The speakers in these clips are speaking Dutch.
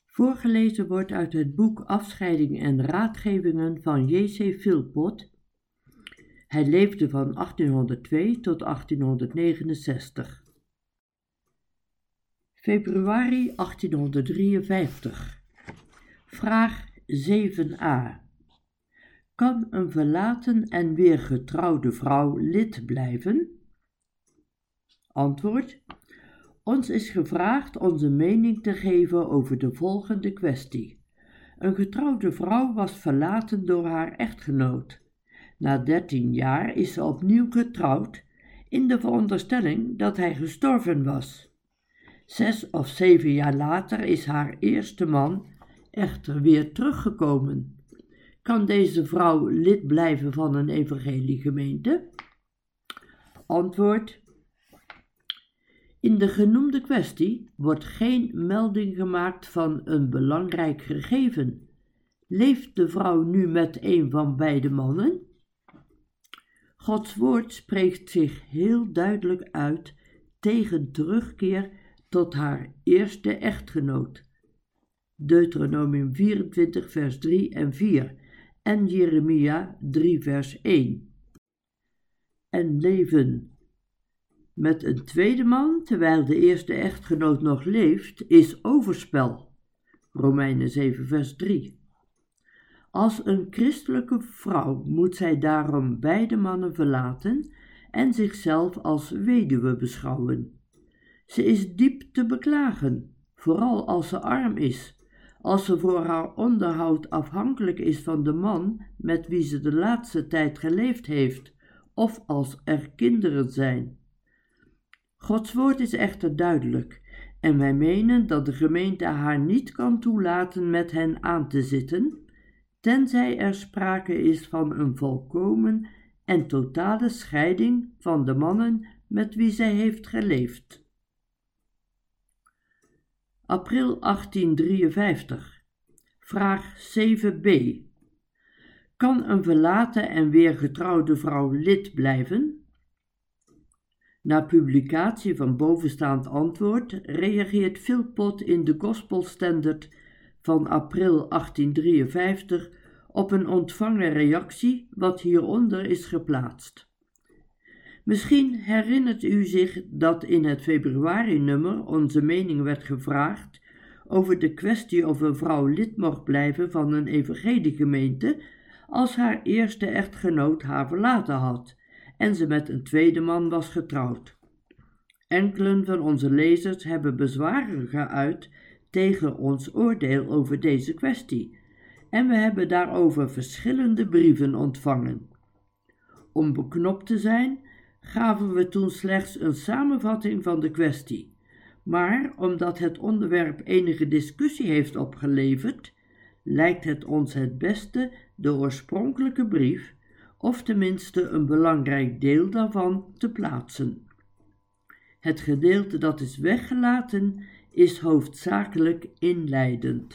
Voorgelezen wordt uit het boek Afscheiding en Raadgevingen van J.C. Philpot. Hij leefde van 1802 tot 1869. Februari 1853. Vraag 7a. Kan een verlaten en weer getrouwde vrouw lid blijven? Antwoord. Ons is gevraagd onze mening te geven over de volgende kwestie. Een getrouwde vrouw was verlaten door haar echtgenoot. Na 13 jaar is ze opnieuw getrouwd, in de veronderstelling dat hij gestorven was. 6 of 7 jaar later is haar eerste man echter weer teruggekomen. Kan deze vrouw lid blijven van een evangeliegemeente? Antwoord. In de genoemde kwestie wordt geen melding gemaakt van een belangrijk gegeven. Leeft de vrouw nu met een van beide mannen? Gods woord spreekt zich heel duidelijk uit tegen terugkeer tot haar eerste echtgenoot. Deuteronomium 24 vers 3 en 4 en Jeremia 3 vers 1. En leven met een tweede man, terwijl de eerste echtgenoot nog leeft, is overspel. Romeinen 7 vers 3. Als een christelijke vrouw moet zij daarom beide mannen verlaten en zichzelf als weduwe beschouwen. Ze is diep te beklagen, vooral als ze arm is, als ze voor haar onderhoud afhankelijk is van de man met wie ze de laatste tijd geleefd heeft, of als er kinderen zijn. Gods woord is echter duidelijk en wij menen dat de gemeente haar niet kan toelaten met hen aan te zitten, tenzij er sprake is van een volkomen en totale scheiding van de mannen met wie zij heeft geleefd. April 1853. Vraag 7b. Kan een verlaten en weer getrouwde vrouw lid blijven? Na publicatie van bovenstaand antwoord reageert Philpot in de Gospel Standard van april 1853 op een ontvangen reactie wat hieronder is geplaatst. Misschien herinnert u zich dat in het februari-nummer onze mening werd gevraagd over de kwestie of een vrouw lid mocht blijven van een evangeliegemeente als haar eerste echtgenoot haar verlaten had en ze met een tweede man was getrouwd. Enkelen van onze lezers hebben bezwaren geuit tegen ons oordeel over deze kwestie en we hebben daarover verschillende brieven ontvangen. Om beknopt te zijn, gaven we toen slechts een samenvatting van de kwestie, maar omdat het onderwerp enige discussie heeft opgeleverd, lijkt het ons het beste de oorspronkelijke brief, of tenminste een belangrijk deel daarvan, te plaatsen. Het gedeelte dat is weggelaten is hoofdzakelijk inleidend.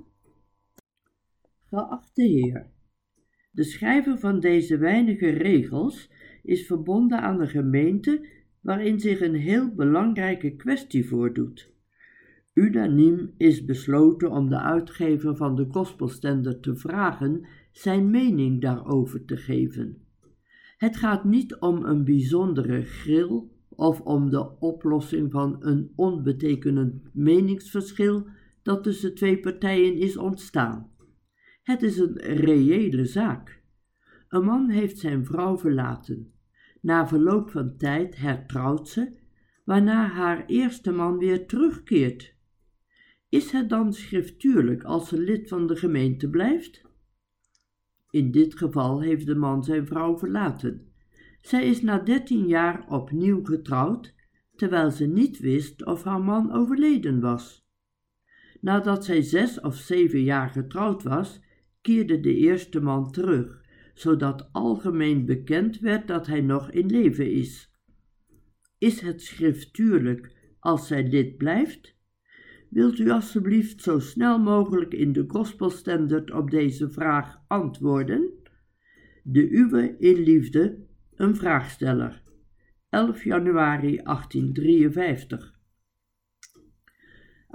Geachte Heer, de schrijver van deze weinige regels is verbonden aan een gemeente waarin zich een heel belangrijke kwestie voordoet. Unaniem is besloten om de uitgever van de Gospel Standard te vragen zijn mening daarover te geven. Het gaat niet om een bijzondere gril of om de oplossing van een onbetekenend meningsverschil dat tussen twee partijen is ontstaan. Het is een reële zaak. Een man heeft zijn vrouw verlaten. Na verloop van tijd hertrouwt ze, waarna haar eerste man weer terugkeert. Is het dan schriftuurlijk als ze lid van de gemeente blijft? In dit geval heeft de man zijn vrouw verlaten. Zij is na 13 jaar opnieuw getrouwd, terwijl ze niet wist of haar man overleden was. Nadat zij 6 of 7 jaar getrouwd was, keerde de eerste man terug, zodat algemeen bekend werd dat hij nog in leven is. Is het schriftuurlijk als zij lid blijft? Wilt u alstublieft zo snel mogelijk in de Gospel Standard op deze vraag antwoorden? De uwe in liefde, een vraagsteller. 11 januari 1853.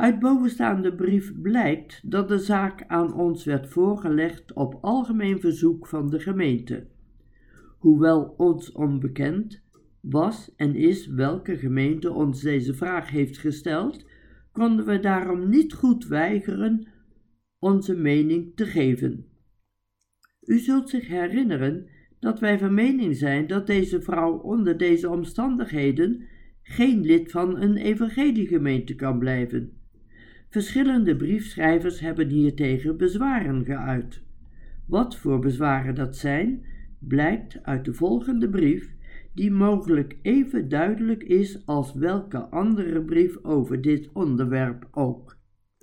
Uit bovenstaande brief blijkt dat de zaak aan ons werd voorgelegd op algemeen verzoek van de gemeente. Hoewel ons onbekend was en is welke gemeente ons deze vraag heeft gesteld, konden we daarom niet goed weigeren onze mening te geven. U zult zich herinneren dat wij van mening zijn dat deze vrouw onder deze omstandigheden geen lid van een evangeliegemeente kan blijven. Verschillende briefschrijvers hebben hiertegen bezwaren geuit. Wat voor bezwaren dat zijn, blijkt uit de volgende brief, die mogelijk even duidelijk is als welke andere brief over dit onderwerp ook.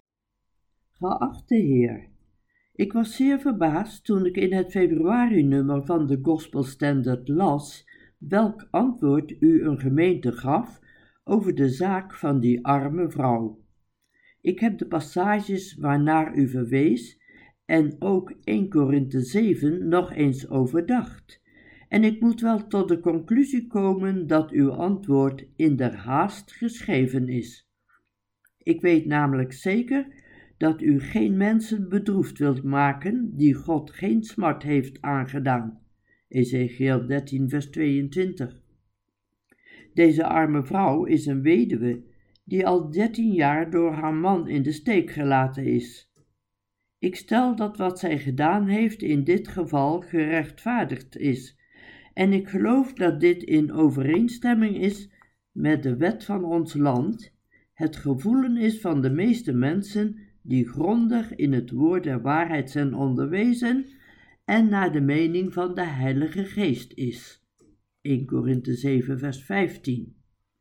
Geachte Heer, ik was zeer verbaasd toen ik in het februari-nummer van de Gospel Standard las welk antwoord u een gemeente gaf over de zaak van die arme vrouw. Ik heb de passages waarnaar u verwees en ook 1 Korinthe 7 nog eens overdacht. En ik moet wel tot de conclusie komen dat uw antwoord inderhaast geschreven is. Ik weet namelijk zeker dat u geen mensen bedroefd wilt maken die God geen smart heeft aangedaan. Ezechiël 13 vers 22. Deze arme vrouw is een weduwe die al 13 jaar door haar man in de steek gelaten is. Ik stel dat wat zij gedaan heeft in dit geval gerechtvaardigd is, en ik geloof dat dit in overeenstemming is met de wet van ons land, het gevoelen is van de meeste mensen die grondig in het woord der waarheid zijn onderwezen en naar de mening van de Heilige Geest is. 1 Korinthe 7 vers 15.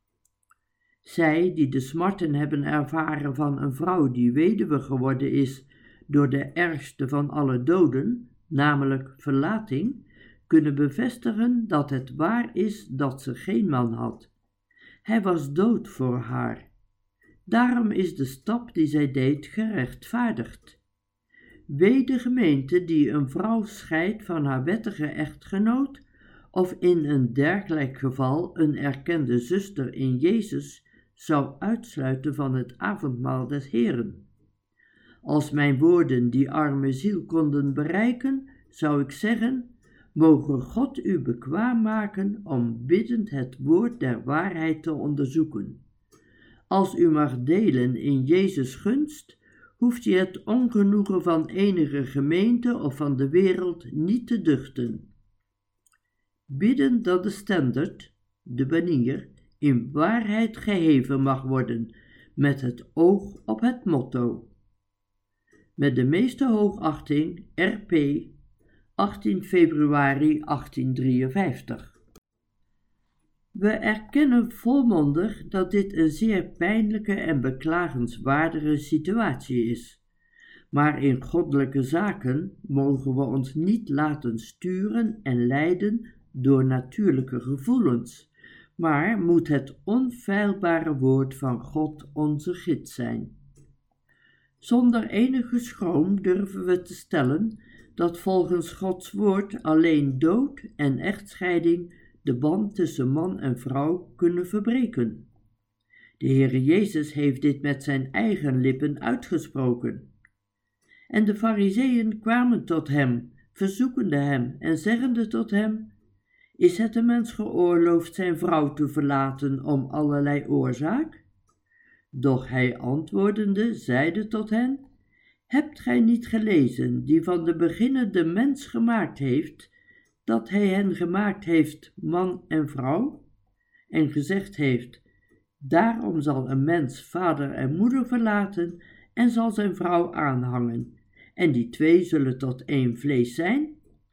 Zij die de smarten hebben ervaren van een vrouw die weduwe geworden is door de ergste van alle doden, namelijk verlating, kunnen bevestigen dat het waar is dat ze geen man had. Hij was dood voor haar. Daarom is de stap die zij deed gerechtvaardigd. Wee de gemeente die een vrouw scheidt van haar wettige echtgenoot, of in een dergelijk geval een erkende zuster in Jezus zou uitsluiten van het avondmaal des Heren. Als mijn woorden die arme ziel konden bereiken, zou ik zeggen: moge God u bekwaam maken om biddend het woord der waarheid te onderzoeken. Als u mag delen in Jezus' gunst, hoeft u het ongenoegen van enige gemeente of van de wereld niet te duchten. Bidden dat de standaard, de banier, in waarheid geheven mag worden, met het oog op het motto. Met de meeste hoogachting, R.P. 18 februari 1853. We erkennen volmondig dat dit een zeer pijnlijke en beklagenswaardige situatie is. Maar in goddelijke zaken mogen we ons niet laten sturen en leiden door natuurlijke gevoelens, maar moet het onfeilbare woord van God onze gids zijn. Zonder enige schroom durven we te stellen dat volgens Gods woord alleen dood en echtscheiding de band tussen man en vrouw kunnen verbreken. De Heere Jezus heeft dit met zijn eigen lippen uitgesproken. En de Farizeeën kwamen tot hem, verzoekende hem en zeggende tot hem: is het een mens geoorloofd zijn vrouw te verlaten om allerlei oorzaak? Doch hij antwoordende zeide tot hen: hebt gij niet gelezen die van de beginnen de mens gemaakt heeft, dat hij hen gemaakt heeft man en vrouw, en gezegd heeft: daarom zal een mens vader en moeder verlaten en zal zijn vrouw aanhangen, en die twee zullen tot één vlees zijn,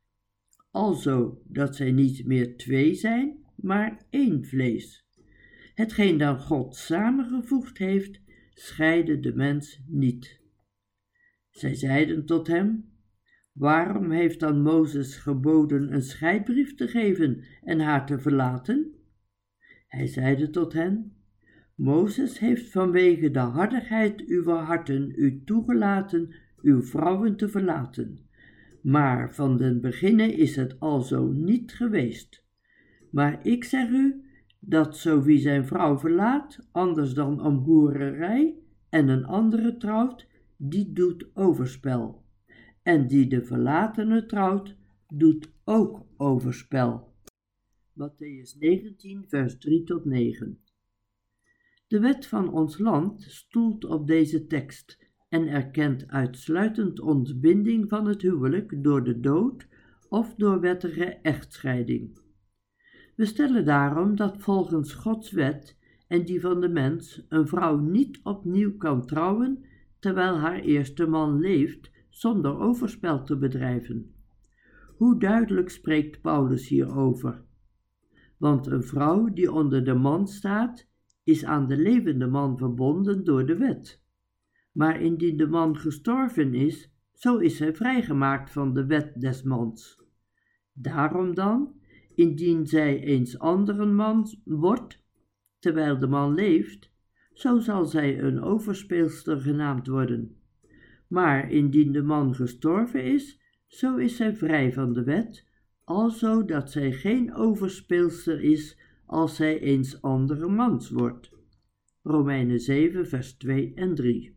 alzo dat zij niet meer twee zijn, maar één vlees. Hetgeen dan God samengevoegd heeft, scheide de mens niet. Zij zeiden tot hem: waarom heeft dan Mozes geboden een scheidbrief te geven en haar te verlaten? Hij zeide tot hen: Mozes heeft vanwege de hardigheid uw harten u toegelaten uw vrouwen te verlaten. Maar van den beginne is het alzo niet geweest. Maar ik zeg u, dat zo wie zijn vrouw verlaat, anders dan om hoererij en een andere trouwt, die doet overspel. En die de verlatene trouwt, doet ook overspel. Mattheüs 19, vers 3 tot 9. De wet van ons land stoelt op deze tekst en erkent uitsluitend ontbinding van het huwelijk door de dood of door wettige echtscheiding. We stellen daarom dat volgens Gods wet en die van de mens een vrouw niet opnieuw kan trouwen terwijl haar eerste man leeft zonder overspel te bedrijven. Hoe duidelijk spreekt Paulus hierover? Want een vrouw die onder de man staat, is aan de levende man verbonden door de wet. Maar indien de man gestorven is, zo is zij vrijgemaakt van de wet des mans. Daarom dan, indien zij eens andere man wordt, terwijl de man leeft, zo zal zij een overspeelster genaamd worden. Maar indien de man gestorven is, zo is zij vrij van de wet, alzo dat zij geen overspeelster is als zij eens andere mans wordt. Romeinen 7, vers 2 en 3.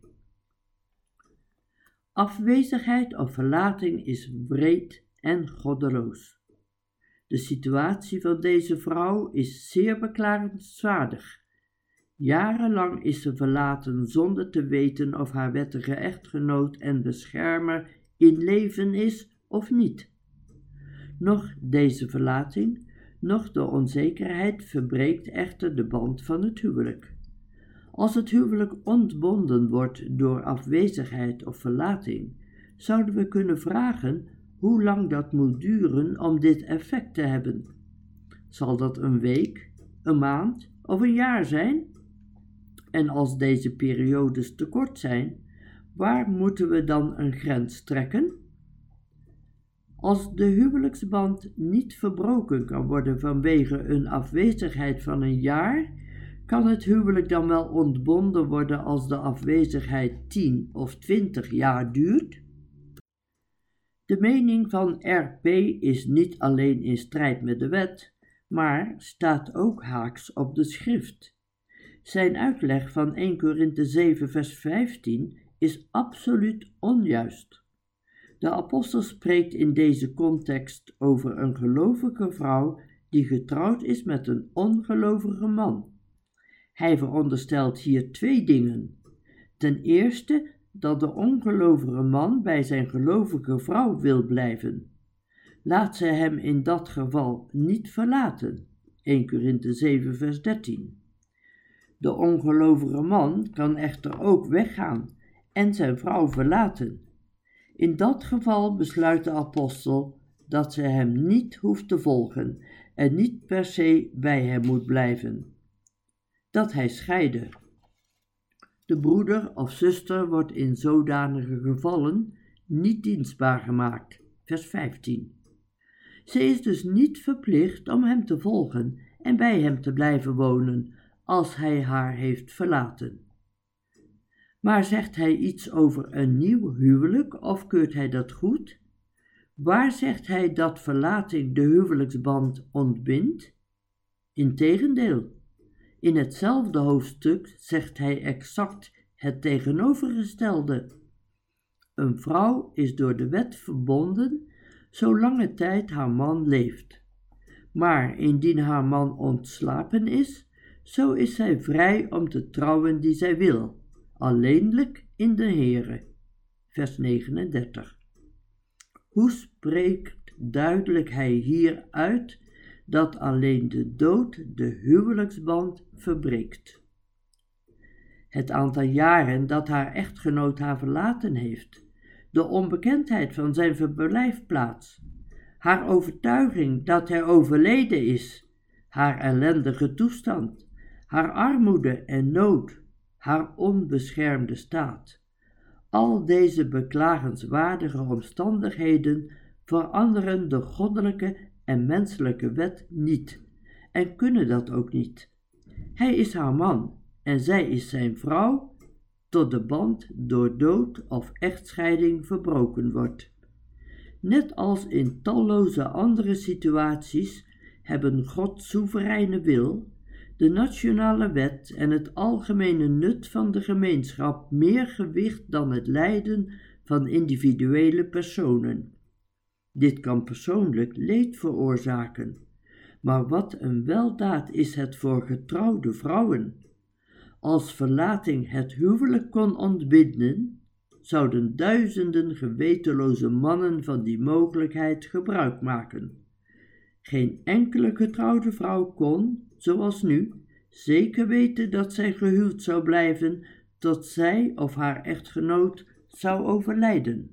Afwezigheid of verlating is wreed en goddeloos. De situatie van deze vrouw is zeer beklagenswaardig. Jarenlang is ze verlaten zonder te weten of haar wettige echtgenoot en beschermer in leven is of niet. Noch deze verlating, noch de onzekerheid verbreekt echter de band van het huwelijk. Als het huwelijk ontbonden wordt door afwezigheid of verlating, zouden we kunnen vragen hoe lang dat moet duren om dit effect te hebben. Zal dat een week, een maand of een jaar zijn? En als deze periodes te kort zijn, waar moeten we dan een grens trekken? Als de huwelijksband niet verbroken kan worden vanwege een afwezigheid van een jaar, kan het huwelijk dan wel ontbonden worden als de afwezigheid 10 of 20 jaar duurt? De mening van R.P. is niet alleen in strijd met de wet, maar staat ook haaks op de schrift. Zijn uitleg van 1 Korinthe 7 vers 15 is absoluut onjuist. De apostel spreekt in deze context over een gelovige vrouw die getrouwd is met een ongelovige man. Hij veronderstelt hier 2 dingen. Ten eerste dat de ongelovige man bij zijn gelovige vrouw wil blijven. Laat zij hem in dat geval niet verlaten. 1 Korinthe 7 vers 13. De ongelovige man kan echter ook weggaan en zijn vrouw verlaten. In dat geval besluit de apostel dat zij hem niet hoeft te volgen en niet per se bij hem moet blijven. Dat hij scheide. De broeder of zuster wordt in zodanige gevallen niet dienstbaar gemaakt. Vers 15. Ze is dus niet verplicht om hem te volgen en bij hem te blijven wonen als hij haar heeft verlaten. Maar zegt hij iets over een nieuw huwelijk of keurt hij dat goed? Waar zegt hij dat verlating de huwelijksband ontbindt? Integendeel, in hetzelfde hoofdstuk zegt hij exact het tegenovergestelde. Een vrouw is door de wet verbonden zolange tijd haar man leeft. Maar indien haar man ontslapen is, zo is zij vrij om te trouwen die zij wil, alleenlijk in de Heere. Vers 39. Hoe spreekt duidelijk hij hier uit dat alleen de dood de huwelijksband verbreekt? Het aantal jaren dat haar echtgenoot haar verlaten heeft, de onbekendheid van zijn verblijfplaats, haar overtuiging dat hij overleden is, haar ellendige toestand, haar armoede en nood, haar onbeschermde staat. Al deze beklagenswaardige omstandigheden veranderen de goddelijke en menselijke wet niet en kunnen dat ook niet. Hij is haar man en zij is zijn vrouw, tot de band door dood of echtscheiding verbroken wordt. Net als in talloze andere situaties hebben Gods soevereine wil de nationale wet en het algemene nut van de gemeenschap meer gewicht dan het lijden van individuele personen. Dit kan persoonlijk leed veroorzaken, maar wat een weldaad is het voor getrouwde vrouwen. Als verlating het huwelijk kon ontbinden, zouden duizenden gewetenloze mannen van die mogelijkheid gebruik maken. Geen enkele getrouwde vrouw kon, zoals nu, zeker weten dat zij gehuwd zou blijven tot zij of haar echtgenoot zou overlijden.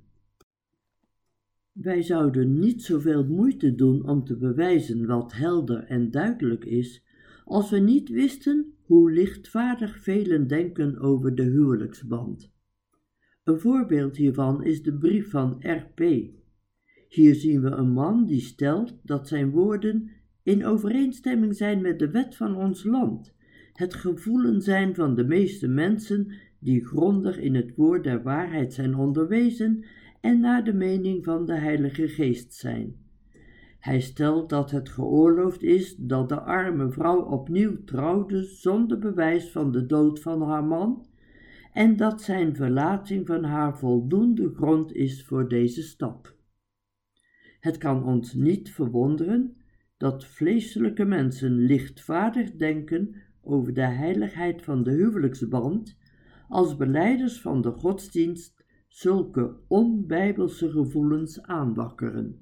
Wij zouden niet zoveel moeite doen om te bewijzen wat helder en duidelijk is, als we niet wisten hoe lichtvaardig velen denken over de huwelijksband. Een voorbeeld hiervan is de brief van R.P. Hier zien we een man die stelt dat zijn woorden in overeenstemming zijn met de wet van ons land, het gevoelen zijn van de meeste mensen die grondig in het woord der waarheid zijn onderwezen en naar de mening van de Heilige Geest zijn. Hij stelt dat het geoorloofd is dat de arme vrouw opnieuw trouwde zonder bewijs van de dood van haar man en dat zijn verlating van haar voldoende grond is voor deze stap. Het kan ons niet verwonderen dat vleeselijke mensen lichtvaardig denken over de heiligheid van de huwelijksband als belijders van de godsdienst zulke onbijbelse gevoelens aanwakkeren.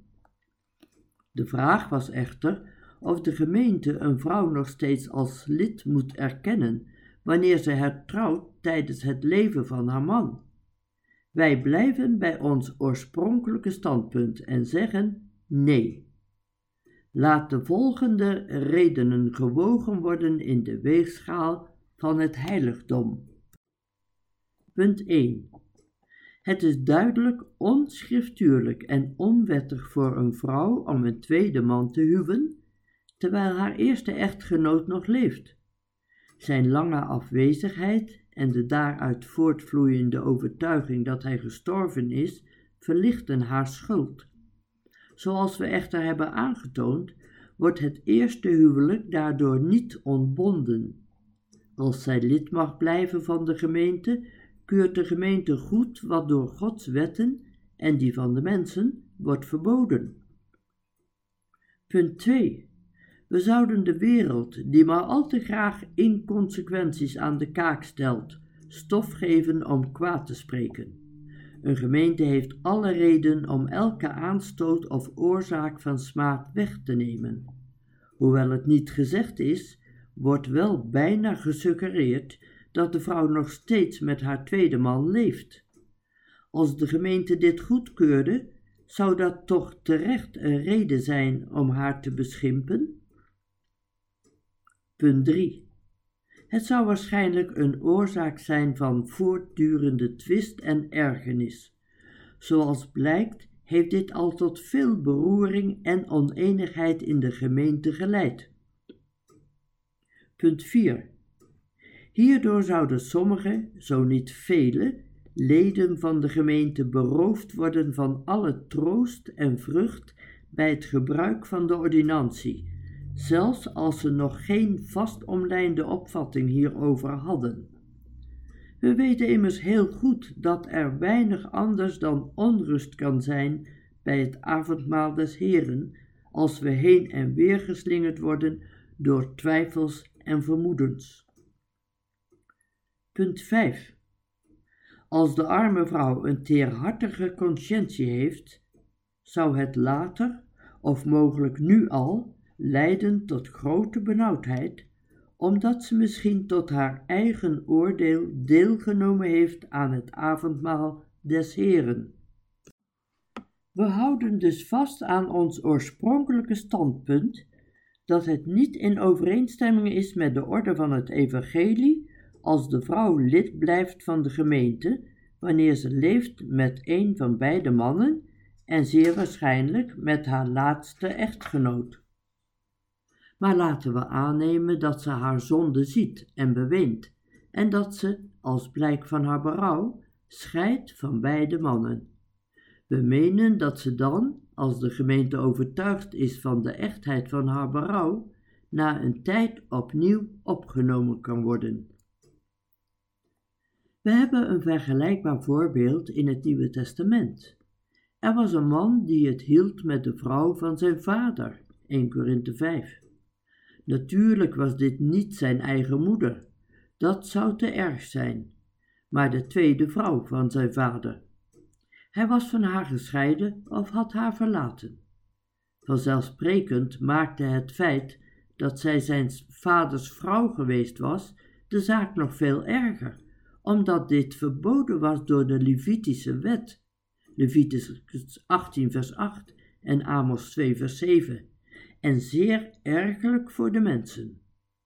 De vraag was echter of de gemeente een vrouw nog steeds als lid moet erkennen wanneer ze hertrouwt tijdens het leven van haar man. Wij blijven bij ons oorspronkelijke standpunt en zeggen nee. Laat de volgende redenen gewogen worden in de weegschaal van het heiligdom. Punt 1. Het is duidelijk onschriftuurlijk en onwettig voor een vrouw om een tweede man te huwen, terwijl haar eerste echtgenoot nog leeft. Zijn lange afwezigheid en de daaruit voortvloeiende overtuiging dat hij gestorven is, verlichten haar schuld. Zoals we echter hebben aangetoond, wordt het eerste huwelijk daardoor niet ontbonden. Als zij lid mag blijven van de gemeente, keurt de gemeente goed wat door Gods wetten en die van de mensen wordt verboden. Punt 2. We zouden de wereld, die maar al te graag inconsequenties aan de kaak stelt, stof geven om kwaad te spreken. Een gemeente heeft alle reden om elke aanstoot of oorzaak van smaad weg te nemen. Hoewel het niet gezegd is, wordt wel bijna gesuggereerd dat de vrouw nog steeds met haar tweede man leeft. Als de gemeente dit goedkeurde, zou dat toch terecht een reden zijn om haar te beschimpen? Punt 3. Het zou waarschijnlijk een oorzaak zijn van voortdurende twist en ergernis. Zoals blijkt, heeft dit al tot veel beroering en oneenigheid in de gemeente geleid. Punt 4. Hierdoor zouden sommige, zo niet vele, leden van de gemeente beroofd worden van alle troost en vrucht bij het gebruik van de ordinantie, zelfs als ze nog geen vastomlijnde opvatting hierover hadden. We weten immers heel goed dat er weinig anders dan onrust kan zijn bij het avondmaal des Heren, als we heen en weer geslingerd worden door twijfels en vermoedens. Punt 5. Als de arme vrouw een teerhartige consciëntie heeft, zou het later, of mogelijk nu al, leiden tot grote benauwdheid, omdat ze misschien tot haar eigen oordeel deelgenomen heeft aan het avondmaal des Heren. We houden dus vast aan ons oorspronkelijke standpunt, dat het niet in overeenstemming is met de orde van het evangelie als de vrouw lid blijft van de gemeente wanneer ze leeft met een van beide mannen en zeer waarschijnlijk met haar laatste echtgenoot. Maar laten we aannemen dat ze haar zonde ziet en beweent en dat ze, als blijk van haar berouw, scheidt van beide mannen. We menen dat ze dan, als de gemeente overtuigd is van de echtheid van haar berouw, na een tijd opnieuw opgenomen kan worden. We hebben een vergelijkbaar voorbeeld in het Nieuwe Testament. Er was een man die het hield met de vrouw van zijn vader, 1 Korinthe 5. Natuurlijk was dit niet zijn eigen moeder, dat zou te erg zijn, maar de tweede vrouw van zijn vader. Hij was van haar gescheiden of had haar verlaten. Vanzelfsprekend maakte het feit dat zij zijn vaders vrouw geweest was de zaak nog veel erger, omdat dit verboden was door de Levitische wet, Leviticus 18 vers 8 en Amos 2 vers 7, en zeer ergerlijk voor de mensen.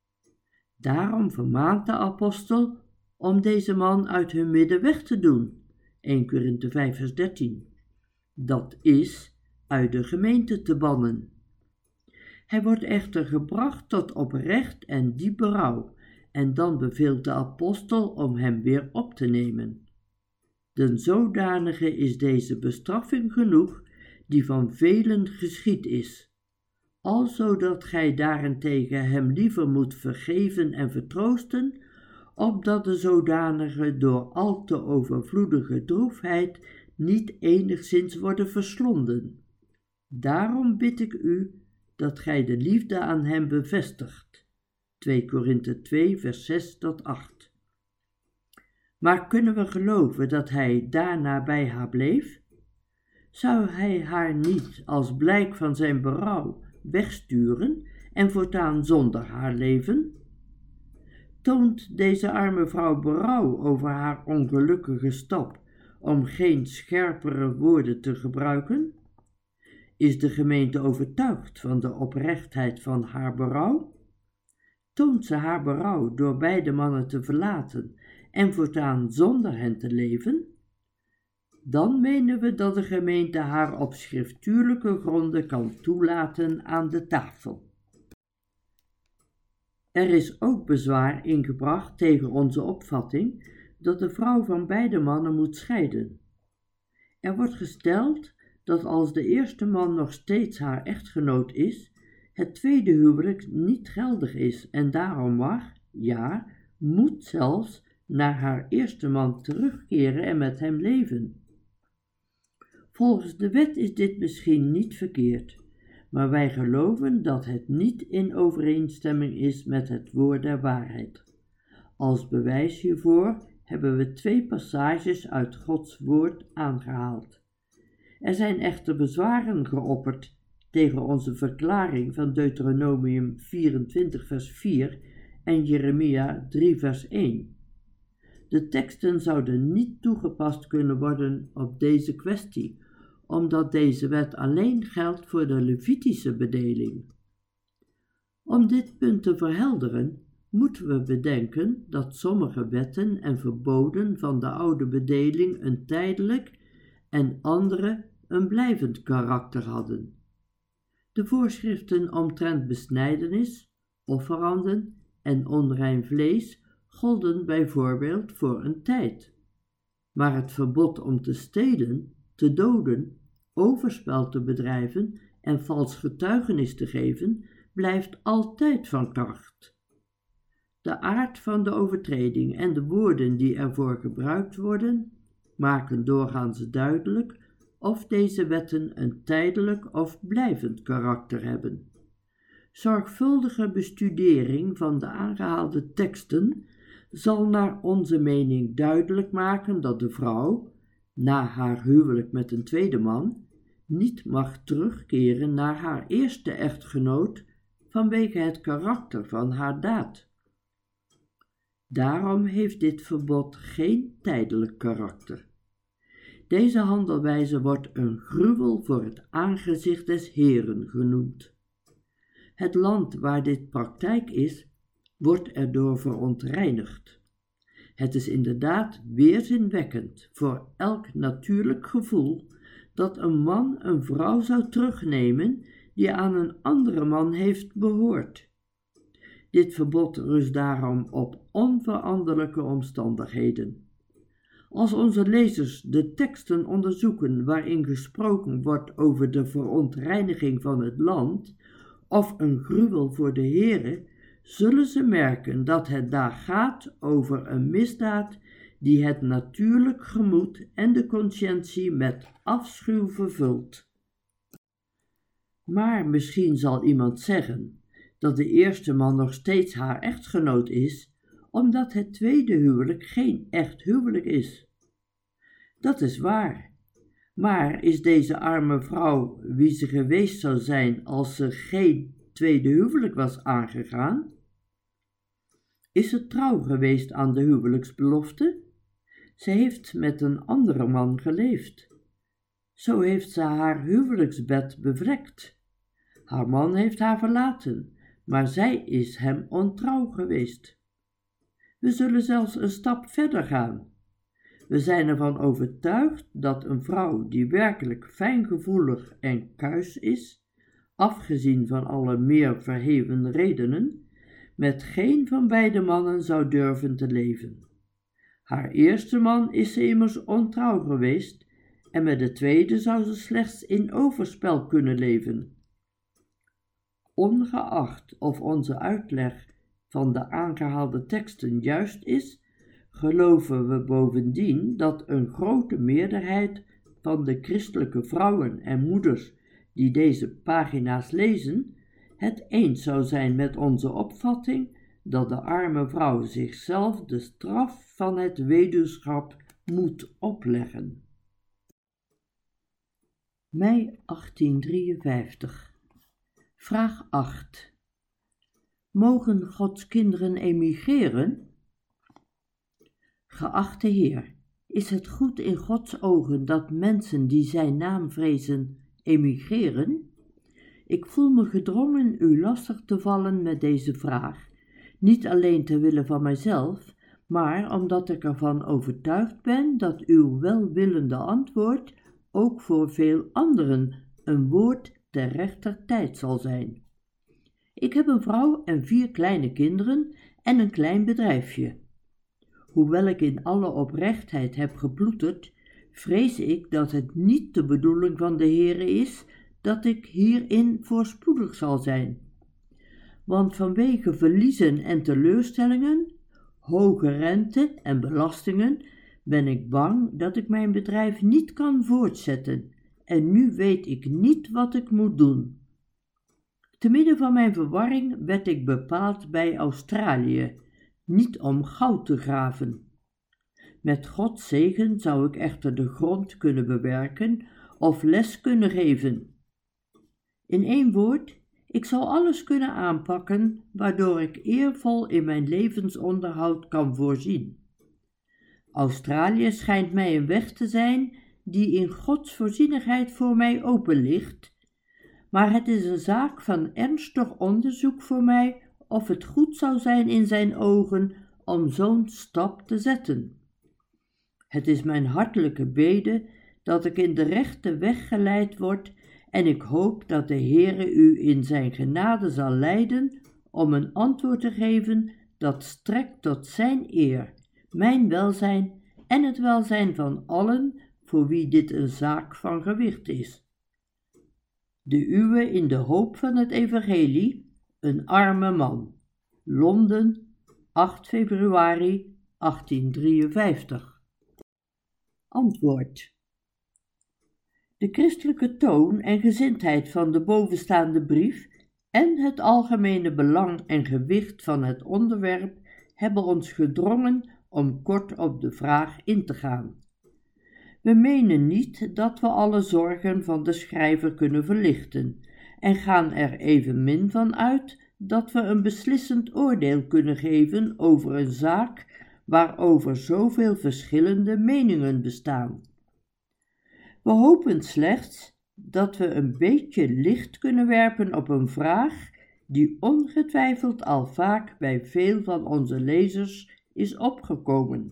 Daarom vermaant de apostel om deze man uit hun midden weg te doen, 1 Korinthe 5 vers 13. Dat is, uit de gemeente te bannen. Hij wordt echter gebracht tot oprecht en diep berouw, en dan beveelt de apostel om hem weer op te nemen. Den zodanige is deze bestraffing genoeg, die van velen geschied is, alzo dat gij daarentegen hem liever moet vergeven en vertroosten, opdat de zodanige door al te overvloedige droefheid niet enigszins worden verslonden. Daarom bid ik u, dat gij de liefde aan hem bevestigt. 2 Korinthe 2 vers 6 tot 8. Maar kunnen we geloven dat hij daarna bij haar bleef? Zou hij haar niet als blijk van zijn berouw wegsturen en voortaan zonder haar leven? Toont deze arme vrouw berouw over haar ongelukkige stap om geen scherpere woorden te gebruiken? Is de gemeente overtuigd van de oprechtheid van haar berouw? Toont ze haar berouw door beide mannen te verlaten en voortaan zonder hen te leven? Dan menen we dat de gemeente haar op schriftuurlijke gronden kan toelaten aan de tafel. Er is ook bezwaar ingebracht tegen onze opvatting dat de vrouw van beide mannen moet scheiden. Er wordt gesteld dat als de eerste man nog steeds haar echtgenoot is, het tweede huwelijk niet geldig is en daarom mag, ja, moet zelfs naar haar eerste man terugkeren en met hem leven. Volgens de wet is dit misschien niet verkeerd, maar wij geloven dat het niet in overeenstemming is met het woord der waarheid. Als bewijs hiervoor hebben we 2 passages uit Gods woord aangehaald. Er zijn echter bezwaren geopperd tegen onze verklaring van Deuteronomium 24 vers 4 en Jeremia 3 vers 1. De teksten zouden niet toegepast kunnen worden op deze kwestie, omdat deze wet alleen geldt voor de Levitische bedeling. Om dit punt te verhelderen, moeten we bedenken dat sommige wetten en verboden van de oude bedeling een tijdelijk en andere een blijvend karakter hadden. De voorschriften omtrent besnijdenis, offeranden en onrein vlees golden bijvoorbeeld voor een tijd. Maar het verbod om te stelen, te doden, overspel te bedrijven en vals getuigenis te geven, blijft altijd van kracht. De aard van de overtreding en de woorden die ervoor gebruikt worden, maken doorgaans duidelijk of deze wetten een tijdelijk of blijvend karakter hebben. Zorgvuldige bestudering van de aangehaalde teksten zal naar onze mening duidelijk maken dat de vrouw, na haar huwelijk met een tweede man, niet mag terugkeren naar haar eerste echtgenoot vanwege het karakter van haar daad. Daarom heeft dit verbod geen tijdelijk karakter. Deze handelwijze wordt een gruwel voor het aangezicht des Heeren genoemd. Het land waar dit praktijk is, wordt erdoor verontreinigd. Het is inderdaad weerzinwekkend voor elk natuurlijk gevoel dat een man een vrouw zou terugnemen die aan een andere man heeft behoord. Dit verbod rust daarom op onveranderlijke omstandigheden. Als onze lezers de teksten onderzoeken waarin gesproken wordt over de verontreiniging van het land, of een gruwel voor de Heere, zullen ze merken dat het daar gaat over een misdaad die het natuurlijk gemoed en de conscientie met afschuw vervult. Maar misschien zal iemand zeggen dat de eerste man nog steeds haar echtgenoot is, omdat het tweede huwelijk geen echt huwelijk is. Dat is waar. Maar is deze arme vrouw wie ze geweest zou zijn als ze geen tweede huwelijk was aangegaan? Is ze trouw geweest aan de huwelijksbelofte? Ze heeft met een andere man geleefd. Zo heeft ze haar huwelijksbed bevlekt. Haar man heeft haar verlaten, maar zij is hem ontrouw geweest. We zullen zelfs een stap verder gaan. We zijn ervan overtuigd dat een vrouw die werkelijk fijngevoelig en kuis is, afgezien van alle meer verheven redenen, met geen van beide mannen zou durven te leven. Haar eerste man is ze immers ontrouw geweest en met de tweede zou ze slechts in overspel kunnen leven. Ongeacht of onze uitleg van de aangehaalde teksten juist is, geloven we bovendien dat een grote meerderheid van de christelijke vrouwen en moeders die deze pagina's lezen, het eens zou zijn met onze opvatting dat de arme vrouw zichzelf de straf van het weduwschap moet opleggen. Mei 1853. Vraag 8. Mogen Gods kinderen emigreren? Geachte Heer, is het goed in Gods ogen dat mensen die zijn naam vrezen emigreren? Ik voel me gedrongen u lastig te vallen met deze vraag, niet alleen ter wille van mijzelf, maar omdat ik ervan overtuigd ben dat uw welwillende antwoord ook voor veel anderen een woord ter rechter tijd zal zijn. Ik heb een vrouw en 4 kleine kinderen en een klein bedrijfje. Hoewel ik in alle oprechtheid heb geploeterd, vrees ik dat het niet de bedoeling van de Heere is dat ik hierin voorspoedig zal zijn. Want vanwege verliezen en teleurstellingen, hoge rente en belastingen, ben ik bang dat ik mijn bedrijf niet kan voortzetten en nu weet ik niet wat ik moet doen. Te midden van mijn verwarring werd ik bepaald bij Australië, niet om goud te graven. Met Gods zegen zou ik echter de grond kunnen bewerken of les kunnen geven. In 1 woord, ik zal alles kunnen aanpakken waardoor ik eervol in mijn levensonderhoud kan voorzien. Australië schijnt mij een weg te zijn die in Gods voorzienigheid voor mij open ligt, maar het is een zaak van ernstig onderzoek voor mij of het goed zou zijn in zijn ogen om zo'n stap te zetten. Het is mijn hartelijke bede dat ik in de rechte weg geleid word en ik hoop dat de Heere u in zijn genade zal leiden om een antwoord te geven dat strekt tot zijn eer, mijn welzijn en het welzijn van allen voor wie dit een zaak van gewicht is. De uwe in de hoop van het evangelie, een arme man. Londen, 8 februari 1853. Antwoord. De christelijke toon en gezindheid van de bovenstaande brief en het algemene belang en gewicht van het onderwerp hebben ons gedrongen om kort op de vraag in te gaan. We menen niet dat we alle zorgen van de schrijver kunnen verlichten en gaan er evenmin van uit dat we een beslissend oordeel kunnen geven over een zaak waarover zoveel verschillende meningen bestaan. We hopen slechts dat we een beetje licht kunnen werpen op een vraag die ongetwijfeld al vaak bij veel van onze lezers is opgekomen.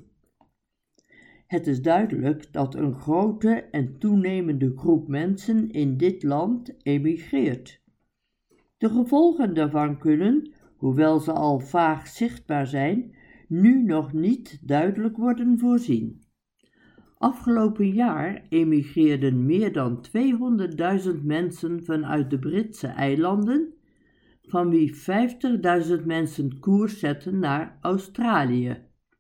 Het is duidelijk dat een grote en toenemende groep mensen in dit land emigreert. De gevolgen daarvan kunnen, hoewel ze al vaag zichtbaar zijn, nu nog niet duidelijk worden voorzien. Afgelopen jaar emigreerden meer dan 200.000 mensen vanuit de Britse eilanden, van wie 50.000 mensen koers zetten naar Australië.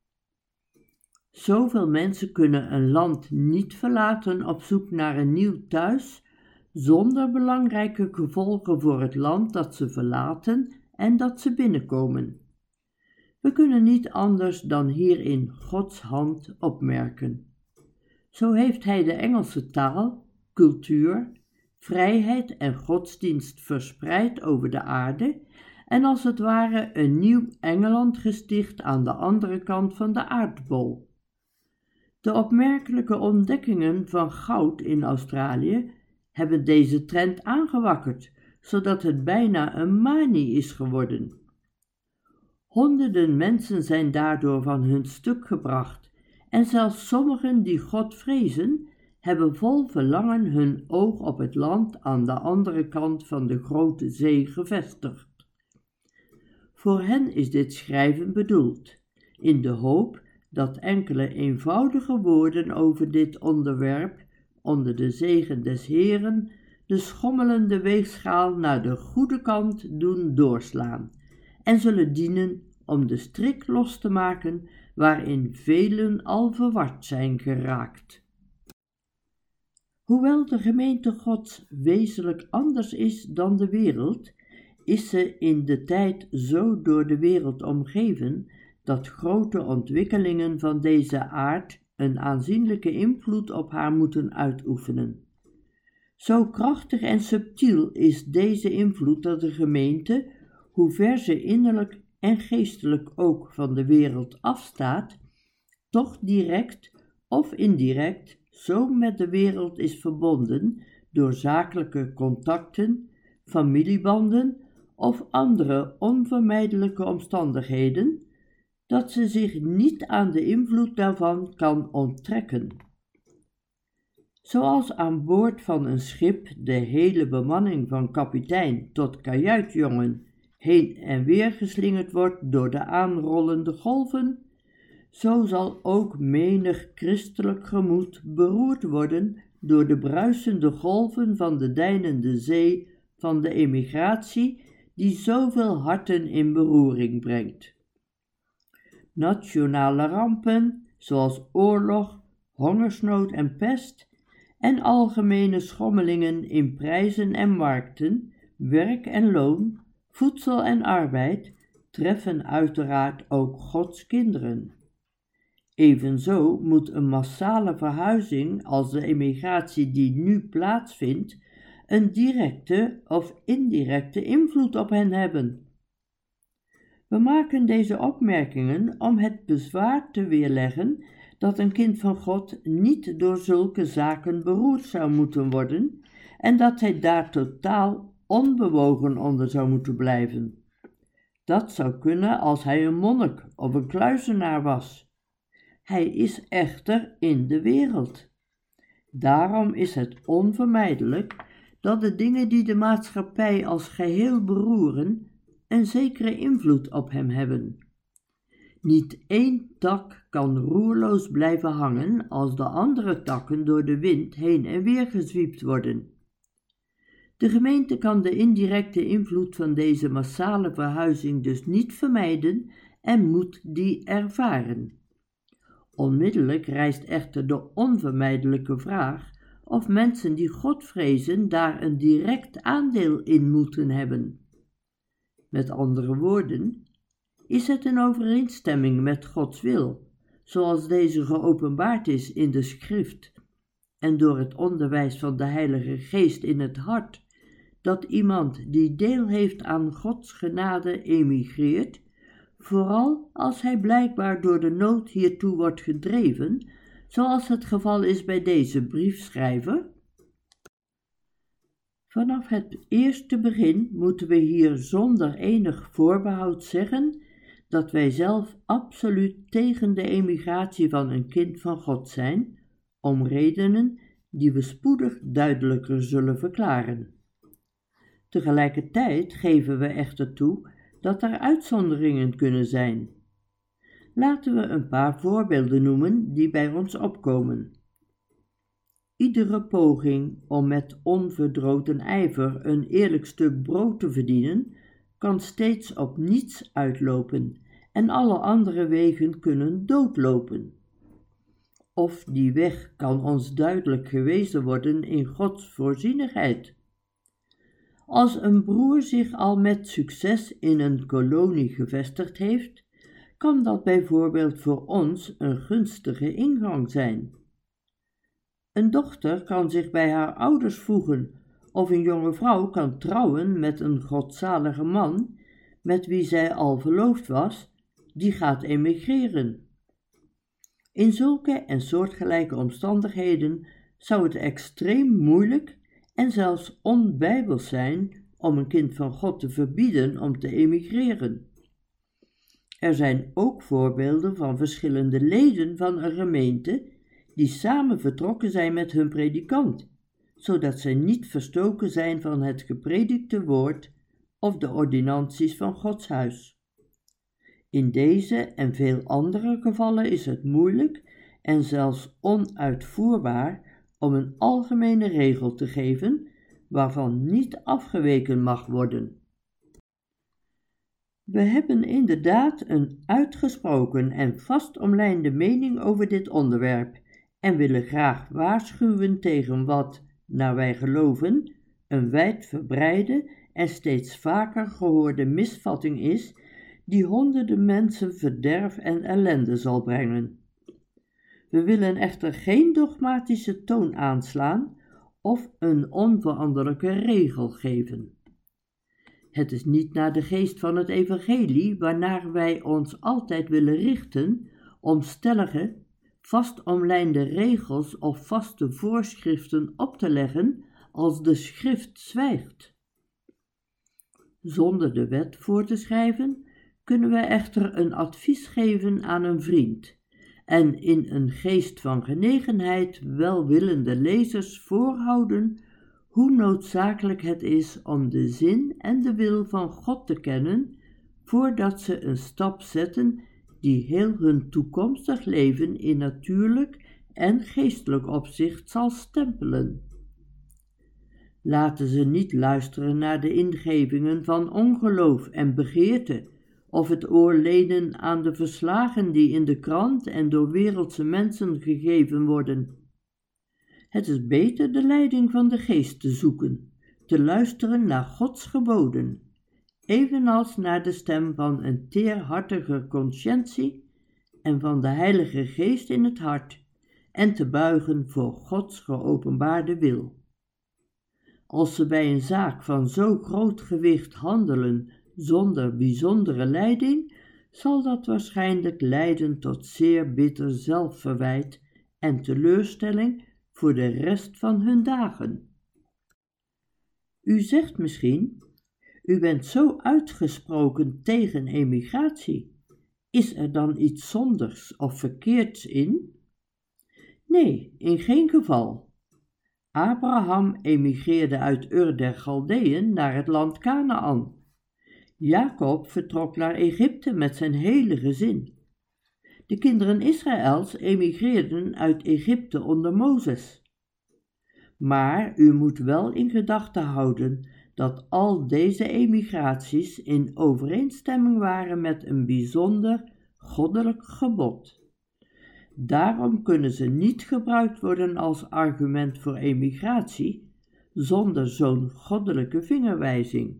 Zoveel mensen kunnen een land niet verlaten op zoek naar een nieuw thuis, zonder belangrijke gevolgen voor het land dat ze verlaten en dat ze binnenkomen. We kunnen niet anders dan hierin Gods hand opmerken. Zo heeft Hij de Engelse taal, cultuur, vrijheid en godsdienst verspreid over de aarde en als het ware een nieuw Engeland gesticht aan de andere kant van de aardbol. De opmerkelijke ontdekkingen van goud in Australië hebben deze trend aangewakkerd, zodat het bijna een manie is geworden. Honderden mensen zijn daardoor van hun stuk gebracht en zelfs sommigen die God vrezen, hebben vol verlangen hun oog op het land aan de andere kant van de grote zee gevestigd. Voor hen is dit schrijven bedoeld, in de hoop dat enkele eenvoudige woorden over dit onderwerp, onder de zegen des Heeren, de schommelende weegschaal naar de goede kant doen doorslaan en zullen dienen om de strik los te maken waarin velen al verward zijn geraakt. Hoewel de gemeente Gods wezenlijk anders is dan de wereld, is ze in de tijd zo door de wereld omgeven dat grote ontwikkelingen van deze aard een aanzienlijke invloed op haar moeten uitoefenen. Zo krachtig en subtiel is deze invloed dat de gemeente, hoe ver ze innerlijk en geestelijk ook van de wereld afstaat, toch direct of indirect zo met de wereld is verbonden door zakelijke contacten, familiebanden of andere onvermijdelijke omstandigheden, dat ze zich niet aan de invloed daarvan kan onttrekken. Zoals aan boord van een schip de hele bemanning van kapitein tot kajuitjongen heen en weer geslingerd wordt door de aanrollende golven, zo zal ook menig christelijk gemoed beroerd worden door de bruisende golven van de deinende zee van de emigratie die zoveel harten in beroering brengt. Nationale rampen, zoals oorlog, hongersnood en pest, en algemene schommelingen in prijzen en markten, werk en loon, voedsel en arbeid, treffen uiteraard ook Gods kinderen. Evenzo moet een massale verhuizing als de emigratie die nu plaatsvindt, een directe of indirecte invloed op hen hebben. We maken deze opmerkingen om het bezwaar te weerleggen dat een kind van God niet door zulke zaken beroerd zou moeten worden en dat hij daar totaal onbewogen onder zou moeten blijven. Dat zou kunnen als hij een monnik of een kluizenaar was. Hij is echter in de wereld. Daarom is het onvermijdelijk dat de dingen die de maatschappij als geheel beroeren, een zekere invloed op hem hebben. Niet één tak kan roerloos blijven hangen als de andere takken door de wind heen en weer gezwiept worden. De gemeente kan de indirecte invloed van deze massale verhuizing dus niet vermijden en moet die ervaren. Onmiddellijk rijst echter de onvermijdelijke vraag of mensen die God vrezen daar een direct aandeel in moeten hebben. Met andere woorden, is het in overeenstemming met Gods wil, zoals deze geopenbaard is in de Schrift en door het onderwijs van de Heilige Geest in het hart, dat iemand die deel heeft aan Gods genade emigreert, vooral als hij blijkbaar door de nood hiertoe wordt gedreven, zoals het geval is bij deze briefschrijver? Vanaf het eerste begin moeten we hier zonder enig voorbehoud zeggen dat wij zelf absoluut tegen de emigratie van een kind van God zijn, om redenen die we spoedig duidelijker zullen verklaren. Tegelijkertijd geven we echter toe dat er uitzonderingen kunnen zijn. Laten we een paar voorbeelden noemen die bij ons opkomen. Iedere poging om met onverdroten ijver een eerlijk stuk brood te verdienen, kan steeds op niets uitlopen en alle andere wegen kunnen doodlopen. Of die weg kan ons duidelijk gewezen worden in Gods voorzienigheid. Als een broer zich al met succes in een kolonie gevestigd heeft, kan dat bijvoorbeeld voor ons een gunstige ingang zijn. Een dochter kan zich bij haar ouders voegen, of een jonge vrouw kan trouwen met een godzalige man, met wie zij al verloofd was, die gaat emigreren. In zulke en soortgelijke omstandigheden zou het extreem moeilijk en zelfs onbijbels zijn om een kind van God te verbieden om te emigreren. Er zijn ook voorbeelden van verschillende leden van een gemeente die samen vertrokken zijn met hun predikant, zodat zij niet verstoken zijn van het gepredikte woord of de ordinanties van Gods huis. In deze en veel andere gevallen is het moeilijk en zelfs onuitvoerbaar om een algemene regel te geven waarvan niet afgeweken mag worden. We hebben inderdaad een uitgesproken en vast omlijnde mening over dit onderwerp en willen graag waarschuwen tegen wat, naar wij geloven, een wijdverbreide en steeds vaker gehoorde misvatting is die honderden mensen verderf en ellende zal brengen. We willen echter geen dogmatische toon aanslaan of een onveranderlijke regel geven. Het is niet naar de geest van het evangelie waarnaar wij ons altijd willen richten om stellige, vast omlijnde regels of vaste voorschriften op te leggen als de schrift zwijgt. Zonder de wet voor te schrijven kunnen wij echter een advies geven aan een vriend en in een geest van genegenheid welwillende lezers voorhouden hoe noodzakelijk het is om de zin en de wil van God te kennen voordat ze een stap zetten die heel hun toekomstig leven in natuurlijk en geestelijk opzicht zal stempelen. Laten ze niet luisteren naar de ingevingen van ongeloof en begeerte, of het oor lenen aan de verslagen die in de krant en door wereldse mensen gegeven worden. Het is beter de leiding van de geest te zoeken, te luisteren naar Gods geboden, evenals naar de stem van een teerhartige conscientie en van de Heilige Geest in het hart, en te buigen voor Gods geopenbaarde wil. Als ze bij een zaak van zo groot gewicht handelen zonder bijzondere leiding, zal dat waarschijnlijk leiden tot zeer bitter zelfverwijt en teleurstelling voor de rest van hun dagen. U zegt misschien, u bent zo uitgesproken tegen emigratie. Is er dan iets zondigs of verkeerds in? Nee, in geen geval. Abraham emigreerde uit Ur der Galdeën naar het land Kanaän. Jacob vertrok naar Egypte met zijn hele gezin. De kinderen Israëls emigreerden uit Egypte onder Mozes. Maar u moet wel in gedachten houden dat al deze emigraties in overeenstemming waren met een bijzonder goddelijk gebod. Daarom kunnen ze niet gebruikt worden als argument voor emigratie zonder zo'n goddelijke vingerwijzing.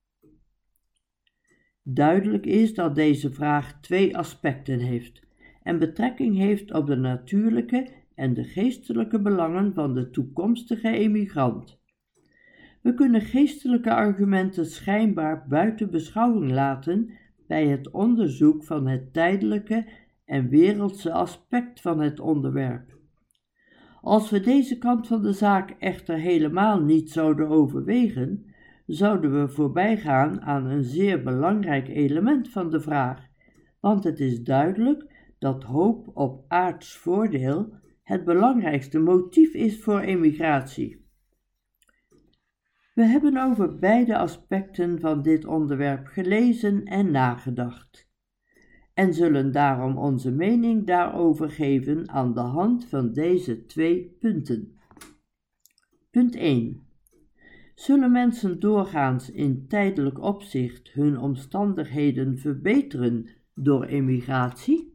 Duidelijk is dat deze vraag twee aspecten heeft en betrekking heeft op de natuurlijke en de geestelijke belangen van de toekomstige emigrant. We kunnen geestelijke argumenten schijnbaar buiten beschouwing laten bij het onderzoek van het tijdelijke en wereldse aspect van het onderwerp. Als we deze kant van de zaak echter helemaal niet zouden overwegen, zouden we voorbijgaan aan een zeer belangrijk element van de vraag, want het is duidelijk dat hoop op aards voordeel het belangrijkste motief is voor emigratie. We hebben over beide aspecten van dit onderwerp gelezen en nagedacht, en zullen daarom onze mening daarover geven aan de hand van deze twee punten. Punt 1. Zullen mensen doorgaans in tijdelijk opzicht hun omstandigheden verbeteren door emigratie?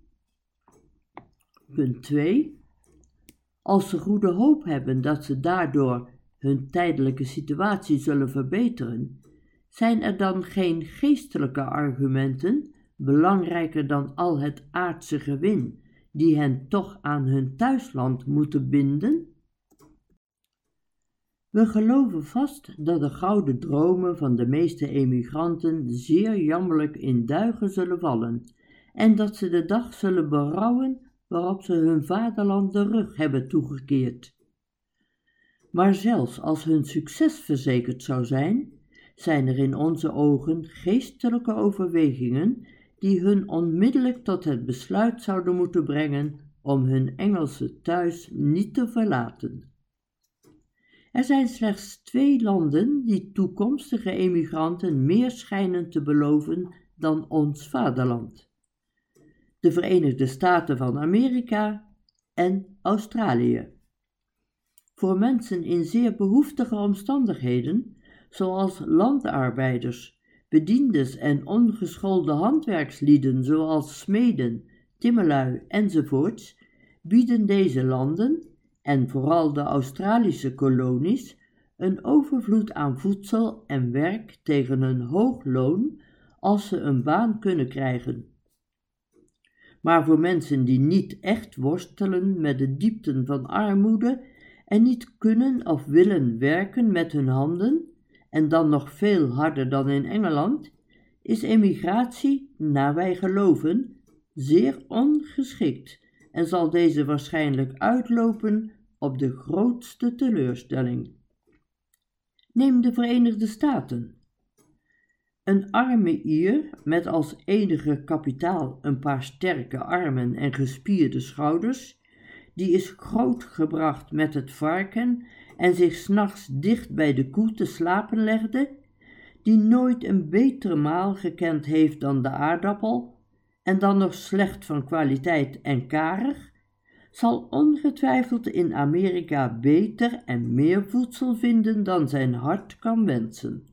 Punt 2. Als ze goede hoop hebben dat ze daardoor hun tijdelijke situatie zullen verbeteren, zijn er dan geen geestelijke argumenten belangrijker dan al het aardse gewin, die hen toch aan hun thuisland moeten binden? We geloven vast dat de gouden dromen van de meeste emigranten zeer jammerlijk in duigen zullen vallen en dat ze de dag zullen berouwen waarop ze hun vaderland de rug hebben toegekeerd. Maar zelfs als hun succes verzekerd zou zijn, zijn er in onze ogen geestelijke overwegingen die hun onmiddellijk tot het besluit zouden moeten brengen om hun Engelse thuis niet te verlaten. Er zijn slechts 2 landen die toekomstige emigranten meer schijnen te beloven dan ons vaderland: de Verenigde Staten van Amerika en Australië. Voor mensen in zeer behoeftige omstandigheden, zoals landarbeiders, bediendes en ongeschoolde handwerkslieden zoals smeden, timmerlui enzovoorts, bieden deze landen, en vooral de Australische kolonies, een overvloed aan voedsel en werk tegen een hoog loon als ze een baan kunnen krijgen. Maar voor mensen die niet echt worstelen met de diepten van armoede en niet kunnen of willen werken met hun handen, en dan nog veel harder dan in Engeland, is emigratie, naar wij geloven, zeer ongeschikt en zal deze waarschijnlijk uitlopen op de grootste teleurstelling. Neem de Verenigde Staten. Een arme Ier met als enige kapitaal een paar sterke armen en gespierde schouders, die is grootgebracht met het varken en zich 's nachts dicht bij de koe te slapen legde, die nooit een betere maal gekend heeft dan de aardappel, en dan nog slecht van kwaliteit en karig, zal ongetwijfeld in Amerika beter en meer voedsel vinden dan zijn hart kan wensen.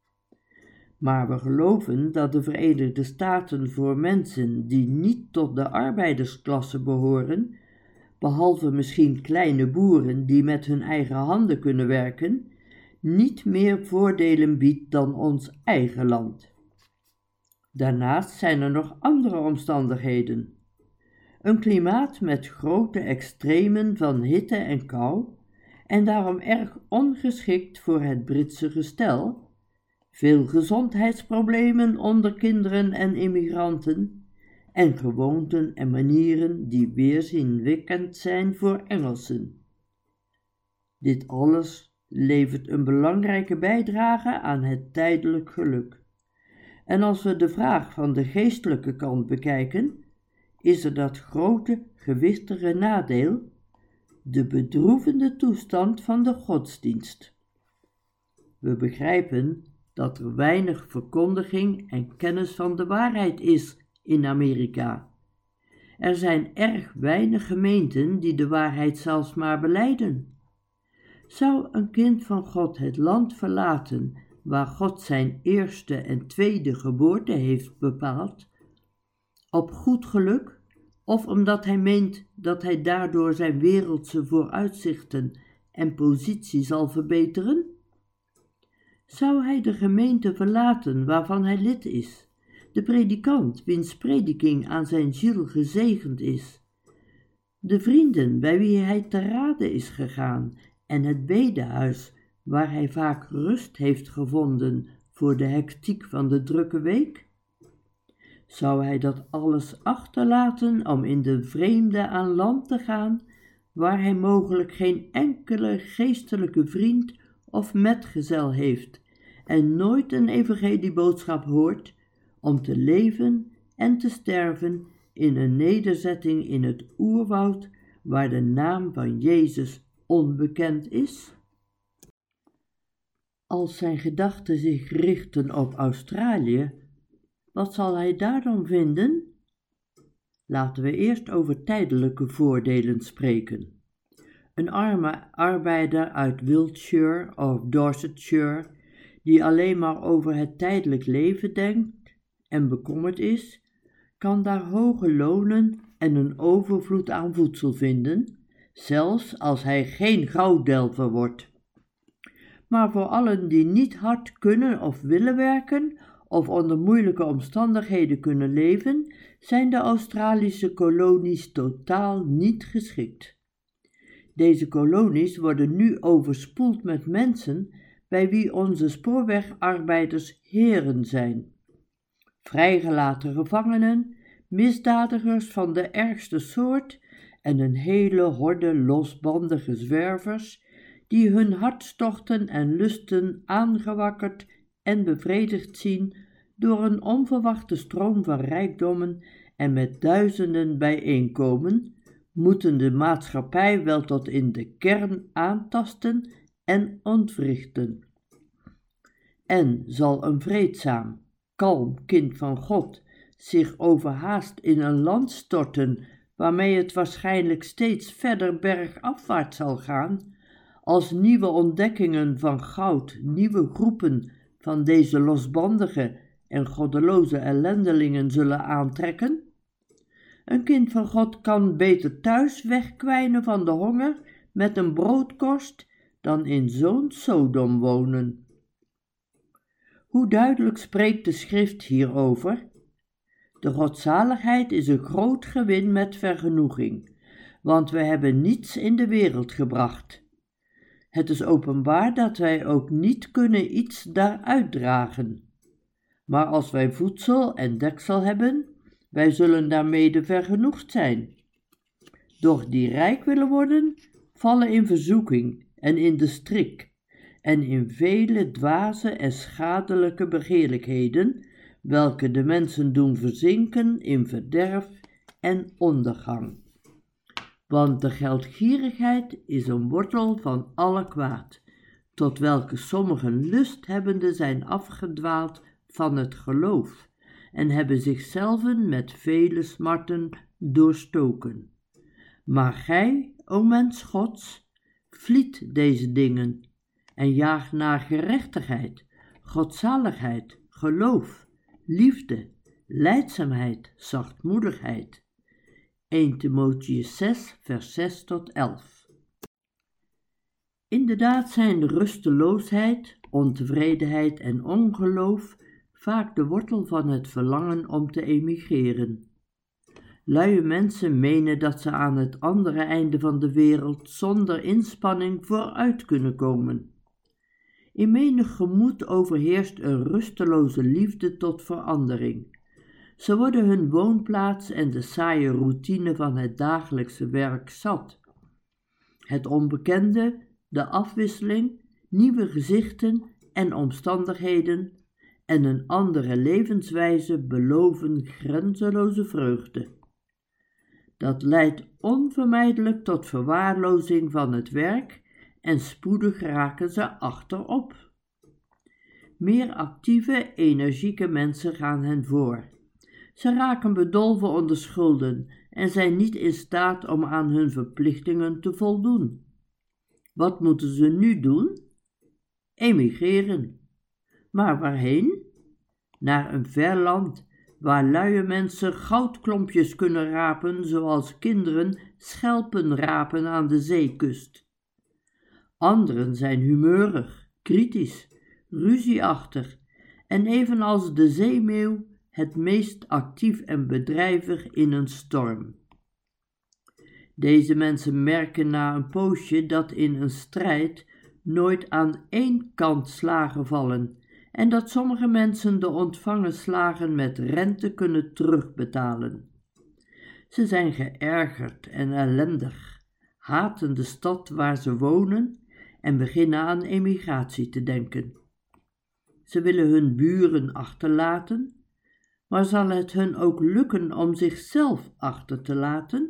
Maar we geloven dat de Verenigde Staten voor mensen die niet tot de arbeidersklasse behoren, behalve misschien kleine boeren die met hun eigen handen kunnen werken, niet meer voordelen biedt dan ons eigen land. Daarnaast zijn er nog andere omstandigheden. Een klimaat met grote extremen van hitte en kou, en daarom erg ongeschikt voor het Britse gestel, veel gezondheidsproblemen onder kinderen en immigranten, en gewoonten en manieren die weerzinwekkend zijn voor Engelsen. Dit alles levert een belangrijke bijdrage aan het tijdelijk geluk. En als we de vraag van de geestelijke kant bekijken, is er dat grote, gewichtige nadeel, de bedroevende toestand van de godsdienst. We begrijpen dat er weinig verkondiging en kennis van de waarheid is in Amerika. Er zijn erg weinig gemeenten die de waarheid zelfs maar belijden. Zou een kind van God het land verlaten waar God zijn eerste en tweede geboorte heeft bepaald, op goed geluk, of omdat hij meent dat hij daardoor zijn wereldse vooruitzichten en positie zal verbeteren? Zou hij de gemeente verlaten waarvan hij lid is, de predikant wiens prediking aan zijn ziel gezegend is, de vrienden bij wie hij te rade is gegaan en het bedehuis waar hij vaak rust heeft gevonden voor de hectiek van de drukke week? Zou hij dat alles achterlaten om in de vreemde aan land te gaan, waar hij mogelijk geen enkele geestelijke vriend of metgezel heeft en nooit een evangelieboodschap hoort, om te leven en te sterven in een nederzetting in het oerwoud waar de naam van Jezus onbekend is? Als zijn gedachten zich richten op Australië, wat zal hij daar dan vinden? Laten we eerst over tijdelijke voordelen spreken. Een arme arbeider uit Wiltshire of Dorsetshire, die alleen maar over het tijdelijk leven denkt en bekommerd is, kan daar hoge lonen en een overvloed aan voedsel vinden, zelfs als hij geen gouddelver wordt. Maar voor allen die niet hard kunnen of willen werken, of onder moeilijke omstandigheden kunnen leven, zijn de Australische kolonies totaal niet geschikt. Deze kolonies worden nu overspoeld met mensen bij wie onze spoorwegarbeiders heren zijn. Vrijgelaten gevangenen, misdadigers van de ergste soort en een hele horde losbandige zwervers die hun hartstochten en lusten aangewakkerd en bevredigd zien door een onverwachte stroom van rijkdommen en met duizenden bijeenkomen, moeten de maatschappij wel tot in de kern aantasten en ontwrichten. En zal een vreedzaam, kalm kind van God zich overhaast in een land storten waarmee het waarschijnlijk steeds verder bergafwaarts zal gaan, als nieuwe ontdekkingen van goud nieuwe groepen van deze losbandige en goddeloze ellendelingen zullen aantrekken? Een kind van God kan beter thuis wegkwijnen van de honger met een broodkorst dan in zo'n Sodom wonen. Hoe duidelijk spreekt de schrift hierover? De godzaligheid is een groot gewin met vergenoeging, want we hebben niets in de wereld gebracht. Het is openbaar dat wij ook niet kunnen iets daaruit dragen. Maar als wij voedsel en deksel hebben, wij zullen daarmede vergenoegd zijn. Doch die rijk willen worden, vallen in verzoeking en in de strik, en in vele dwaze en schadelijke begeerlijkheden, welke de mensen doen verzinken in verderf en ondergang. Want de geldgierigheid is een wortel van alle kwaad, tot welke sommigen lusthebbenden zijn afgedwaald van het geloof en hebben zichzelven met vele smarten doorstoken. Maar gij, o mens Gods, vliet deze dingen en jaag naar gerechtigheid, godzaligheid, geloof, liefde, lijdzaamheid, zachtmoedigheid. 1 Timotheüs 6, vers 6 tot 11. Inderdaad zijn de rusteloosheid, ontevredenheid en ongeloof vaak de wortel van het verlangen om te emigreren. Luie mensen menen dat ze aan het andere einde van de wereld zonder inspanning vooruit kunnen komen. In menig gemoed overheerst een rusteloze liefde tot verandering. Ze worden hun woonplaats en de saaie routine van het dagelijkse werk zat. Het onbekende, de afwisseling, nieuwe gezichten en omstandigheden en een andere levenswijze beloven grenzeloze vreugde. Dat leidt onvermijdelijk tot verwaarlozing van het werk en spoedig raken ze achterop. Meer actieve, energieke mensen gaan hen voor. Ze raken bedolven onder schulden en zijn niet in staat om aan hun verplichtingen te voldoen. Wat moeten ze nu doen? Emigreren. Maar waarheen? Naar een ver land, waar luie mensen goudklompjes kunnen rapen, zoals kinderen schelpen rapen aan de zeekust. Anderen zijn humeurig, kritisch, ruzieachtig en evenals de zeemeeuw het meest actief en bedrijvig in een storm. Deze mensen merken na een poosje dat in een strijd nooit aan één kant slagen vallen en dat sommige mensen de ontvangen slagen met rente kunnen terugbetalen. Ze zijn geërgerd en ellendig, haten de stad waar ze wonen en beginnen aan emigratie te denken. Ze willen hun buren achterlaten, maar zal het hun ook lukken om zichzelf achter te laten?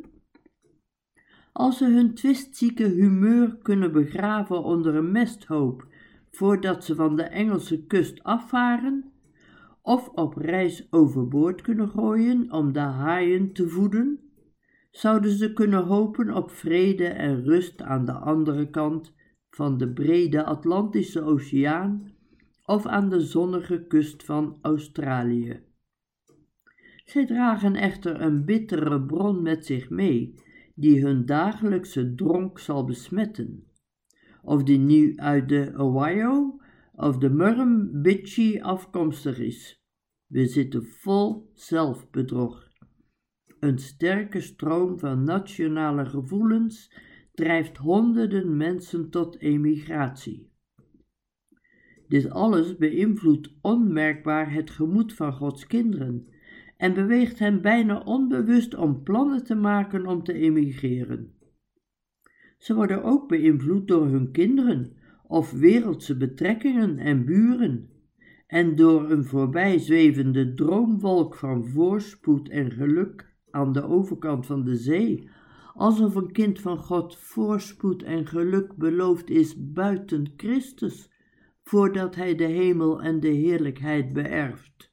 Als ze hun twistzieke humeur kunnen begraven onder een mesthoop voordat ze van de Engelse kust afvaren, of op reis overboord kunnen gooien om de haaien te voeden, zouden ze kunnen hopen op vrede en rust aan de andere kant van de brede Atlantische Oceaan of aan de zonnige kust van Australië. Zij dragen echter een bittere bron met zich mee, die hun dagelijkse dronk zal besmetten. Of die nu uit de Ohio of de Murrumbidgee afkomstig is. We zitten vol zelfbedrog. Een sterke stroom van nationale gevoelens drijft honderden mensen tot emigratie. Dit alles beïnvloedt onmerkbaar het gemoed van Gods kinderen en beweegt hen bijna onbewust om plannen te maken om te emigreren. Ze worden ook beïnvloed door hun kinderen of wereldse betrekkingen en buren en door een voorbijzwevende droomwolk van voorspoed en geluk aan de overkant van de zee, alsof een kind van God voorspoed en geluk beloofd is buiten Christus, voordat hij de hemel en de heerlijkheid beërft.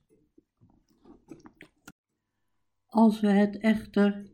Als we het echter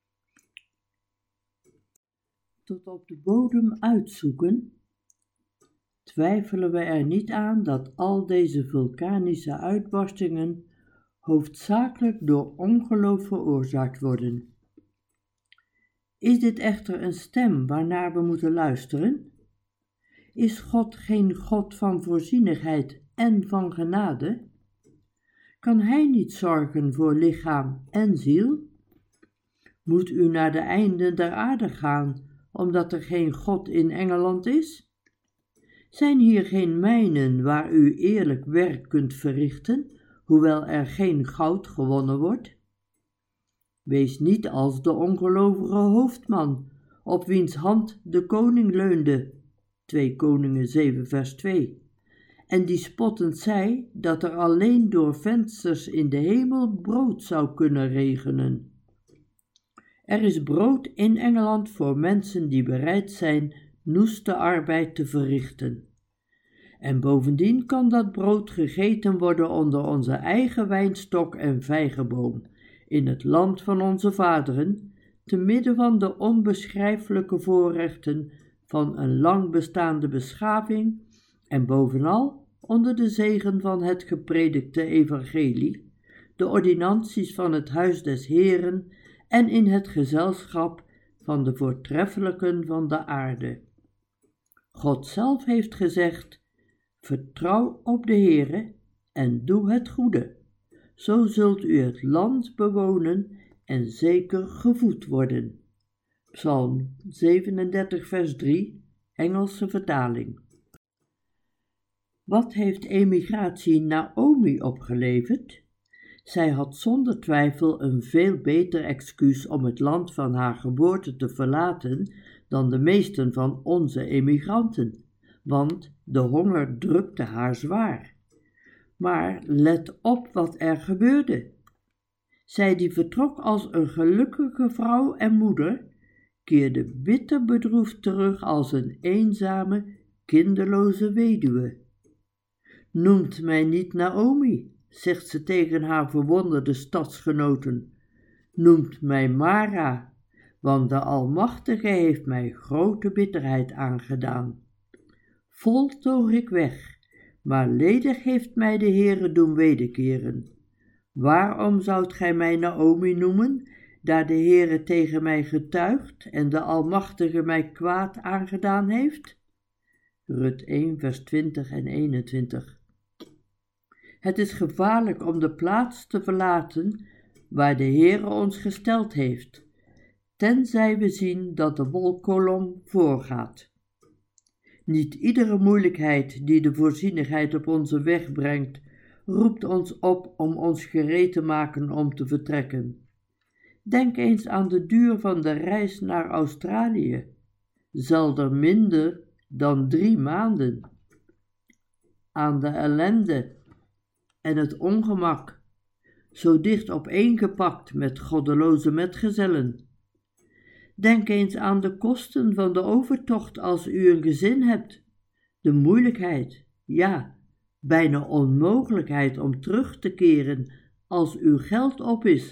tot op de bodem uitzoeken, twijfelen we er niet aan dat al deze vulkanische uitbarstingen hoofdzakelijk door ongeloof veroorzaakt worden. Is dit echter een stem waarnaar we moeten luisteren? Is God geen God van voorzienigheid en van genade? Kan Hij niet zorgen voor lichaam en ziel? Moet u naar de einden der aarde gaan, omdat er geen God in Engeland is? Zijn hier geen mijnen waar u eerlijk werk kunt verrichten, hoewel er geen goud gewonnen wordt? Wees niet als de ongelovige hoofdman, op wiens hand de koning leunde, 2 Koningen 7 vers 2, en die spottend zei dat er alleen door vensters in de hemel brood zou kunnen regenen. Er is brood in Engeland voor mensen die bereid zijn noeste arbeid te verrichten. En bovendien kan dat brood gegeten worden onder onze eigen wijnstok en vijgenboom, in het land van onze vaderen, te midden van de onbeschrijfelijke voorrechten van een lang bestaande beschaving en bovenal onder de zegen van het gepredikte evangelie, de ordinanties van het huis des Heeren en in het gezelschap van de voortreffelijken van de aarde. God zelf heeft gezegd: vertrouw op de Heere en doe het goede, zo zult u het land bewonen en zeker gevoed worden. Psalm 37 vers 3, Engelse vertaling. Wat heeft emigratie Naomi opgeleverd? Zij had zonder twijfel een veel beter excuus om het land van haar geboorte te verlaten dan de meesten van onze emigranten, want de honger drukte haar zwaar. Maar let op wat er gebeurde. Zij die vertrok als een gelukkige vrouw en moeder, keerde bitter bedroefd terug als een eenzame, kinderloze weduwe. Noemt mij niet Naomi, zegt ze tegen haar verwonderde stadsgenoten. Noemt mij Mara, want de Almachtige heeft mij grote bitterheid aangedaan. Vol toog ik weg, maar ledig heeft mij de Heere doen wederkeren. Waarom zoudt gij mij Naomi noemen, daar de Heere tegen mij getuigt en de Almachtige mij kwaad aangedaan heeft? Rut 1 vers 20 en 21. Het is gevaarlijk om de plaats te verlaten waar de Heere ons gesteld heeft, tenzij we zien dat de wolkkolom voorgaat. Niet iedere moeilijkheid die de voorzienigheid op onze weg brengt, roept ons op om ons gereed te maken om te vertrekken. Denk eens aan de duur van de reis naar Australië. Zelden minder dan 3 maanden. Aan de ellende en het ongemak, zo dicht opeengepakt met goddeloze metgezellen. Denk eens aan de kosten van de overtocht als u een gezin hebt, de moeilijkheid, ja, bijna onmogelijkheid om terug te keren als uw geld op is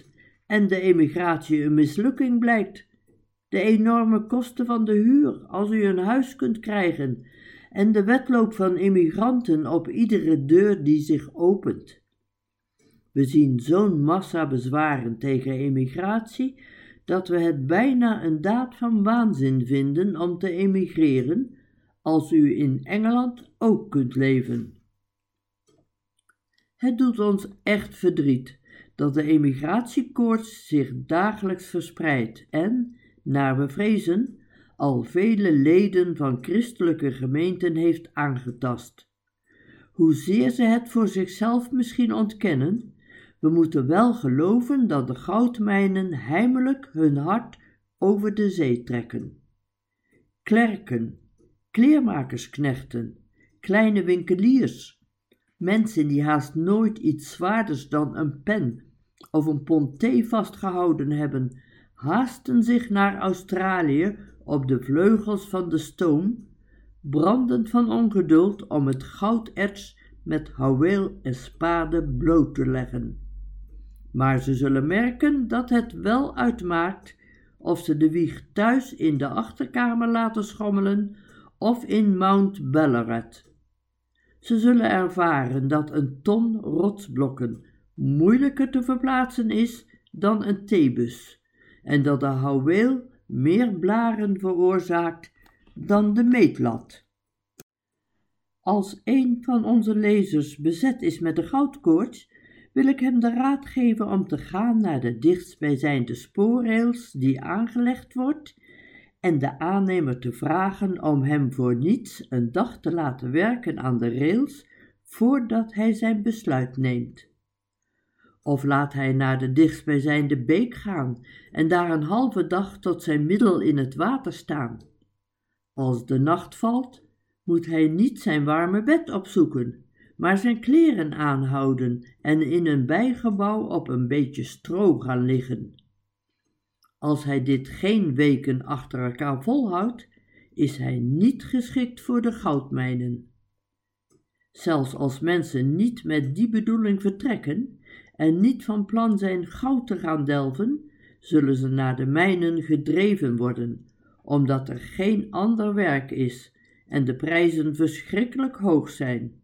en de emigratie een mislukking blijkt. De enorme kosten van de huur als u een huis kunt krijgen en de wedloop van immigranten op iedere deur die zich opent. We zien zo'n massa bezwaren tegen emigratie dat we het bijna een daad van waanzin vinden om te emigreren, als u in Engeland ook kunt leven. Het doet ons echt verdriet dat de emigratiekoorts zich dagelijks verspreidt en, naar we vrezen, al vele leden van christelijke gemeenten heeft aangetast. Hoezeer ze het voor zichzelf misschien ontkennen, we moeten wel geloven dat de goudmijnen heimelijk hun hart over de zee trekken. Klerken, kleermakersknechten, kleine winkeliers, mensen die haast nooit iets zwaarders dan een pen of een pond thee vastgehouden hebben, haasten zich naar Australië op de vleugels van de stoom, brandend van ongeduld om het gouderts met houweel en spade bloot te leggen. Maar ze zullen merken dat het wel uitmaakt of ze de wieg thuis in de achterkamer laten schommelen of in Mount Ballarat. Ze zullen ervaren dat een ton rotsblokken moeilijker te verplaatsen is dan een theebus en dat de houweel meer blaren veroorzaakt dan de meetlat. Als een van onze lezers bezet is met de goudkoorts, wil ik hem de raad geven om te gaan naar de dichtstbijzijnde spoorrails die aangelegd wordt en de aannemer te vragen om hem voor niets een dag te laten werken aan de rails voordat hij zijn besluit neemt. Of laat hij naar de dichtstbijzijnde beek gaan en daar een halve dag tot zijn middel in het water staan. Als de nacht valt, moet hij niet zijn warme bed opzoeken, maar zijn kleren aanhouden en in een bijgebouw op een beetje stro gaan liggen. Als hij dit geen weken achter elkaar volhoudt, is hij niet geschikt voor de goudmijnen. Zelfs als mensen niet met die bedoeling vertrekken en niet van plan zijn goud te gaan delven, zullen ze naar de mijnen gedreven worden, omdat er geen ander werk is en de prijzen verschrikkelijk hoog zijn.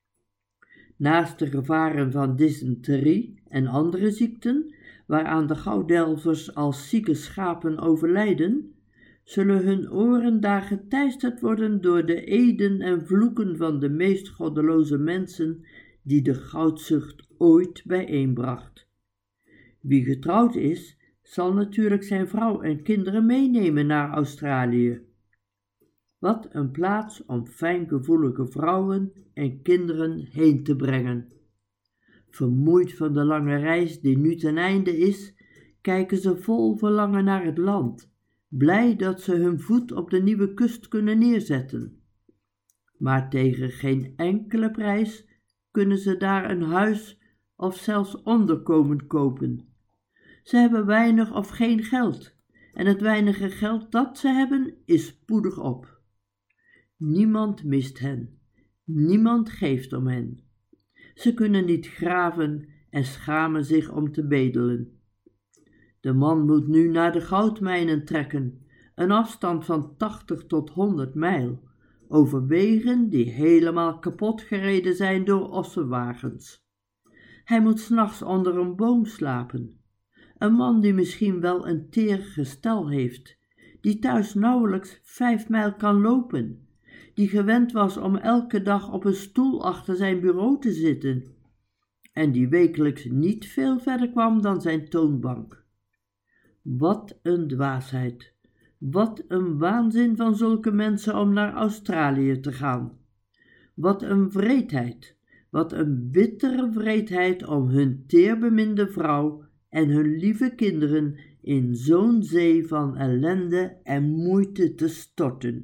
Naast de gevaren van dysenterie en andere ziekten, waaraan de gouddelvers als zieke schapen overlijden, zullen hun oren daar geteisterd worden door de eden en vloeken van de meest goddeloze mensen die de goudzucht ooit bijeenbracht. Wie getrouwd is, zal natuurlijk zijn vrouw en kinderen meenemen naar Australië. Wat een plaats om fijngevoelige vrouwen en kinderen heen te brengen. Vermoeid van de lange reis die nu ten einde is, kijken ze vol verlangen naar het land, blij dat ze hun voet op de nieuwe kust kunnen neerzetten. Maar tegen geen enkele prijs kunnen ze daar een huis of zelfs onderkomen kopen. Ze hebben weinig of geen geld, en het weinige geld dat ze hebben is spoedig op. Niemand mist hen, niemand geeft om hen. Ze kunnen niet graven en schamen zich om te bedelen. De man moet nu naar de goudmijnen trekken, een afstand van 80 tot 100 mijl, over wegen die helemaal kapot gereden zijn door ossenwagens. Hij moet 's nachts onder een boom slapen. Een man die misschien wel een teer gestel heeft, die thuis nauwelijks 5 mijl kan lopen, die gewend was om elke dag op een stoel achter zijn bureau te zitten en die wekelijks niet veel verder kwam dan zijn toonbank. Wat een dwaasheid, wat een waanzin van zulke mensen om naar Australië te gaan. Wat een wreedheid, wat een bittere wreedheid om hun teerbeminde vrouw en hun lieve kinderen in zo'n zee van ellende en moeite te storten.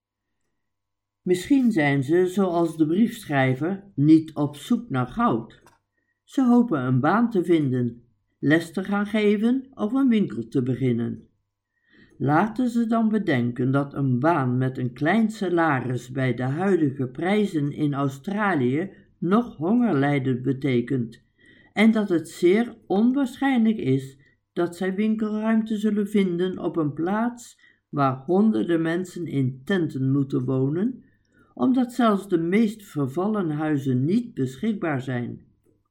Misschien zijn ze, zoals de briefschrijver, niet op zoek naar goud. Ze hopen een baan te vinden, les te gaan geven of een winkel te beginnen. Laten ze dan bedenken dat een baan met een klein salaris bij de huidige prijzen in Australië nog hongerlijden betekent en dat het zeer onwaarschijnlijk is dat zij winkelruimte zullen vinden op een plaats waar honderden mensen in tenten moeten wonen, omdat zelfs de meest vervallen huizen niet beschikbaar zijn.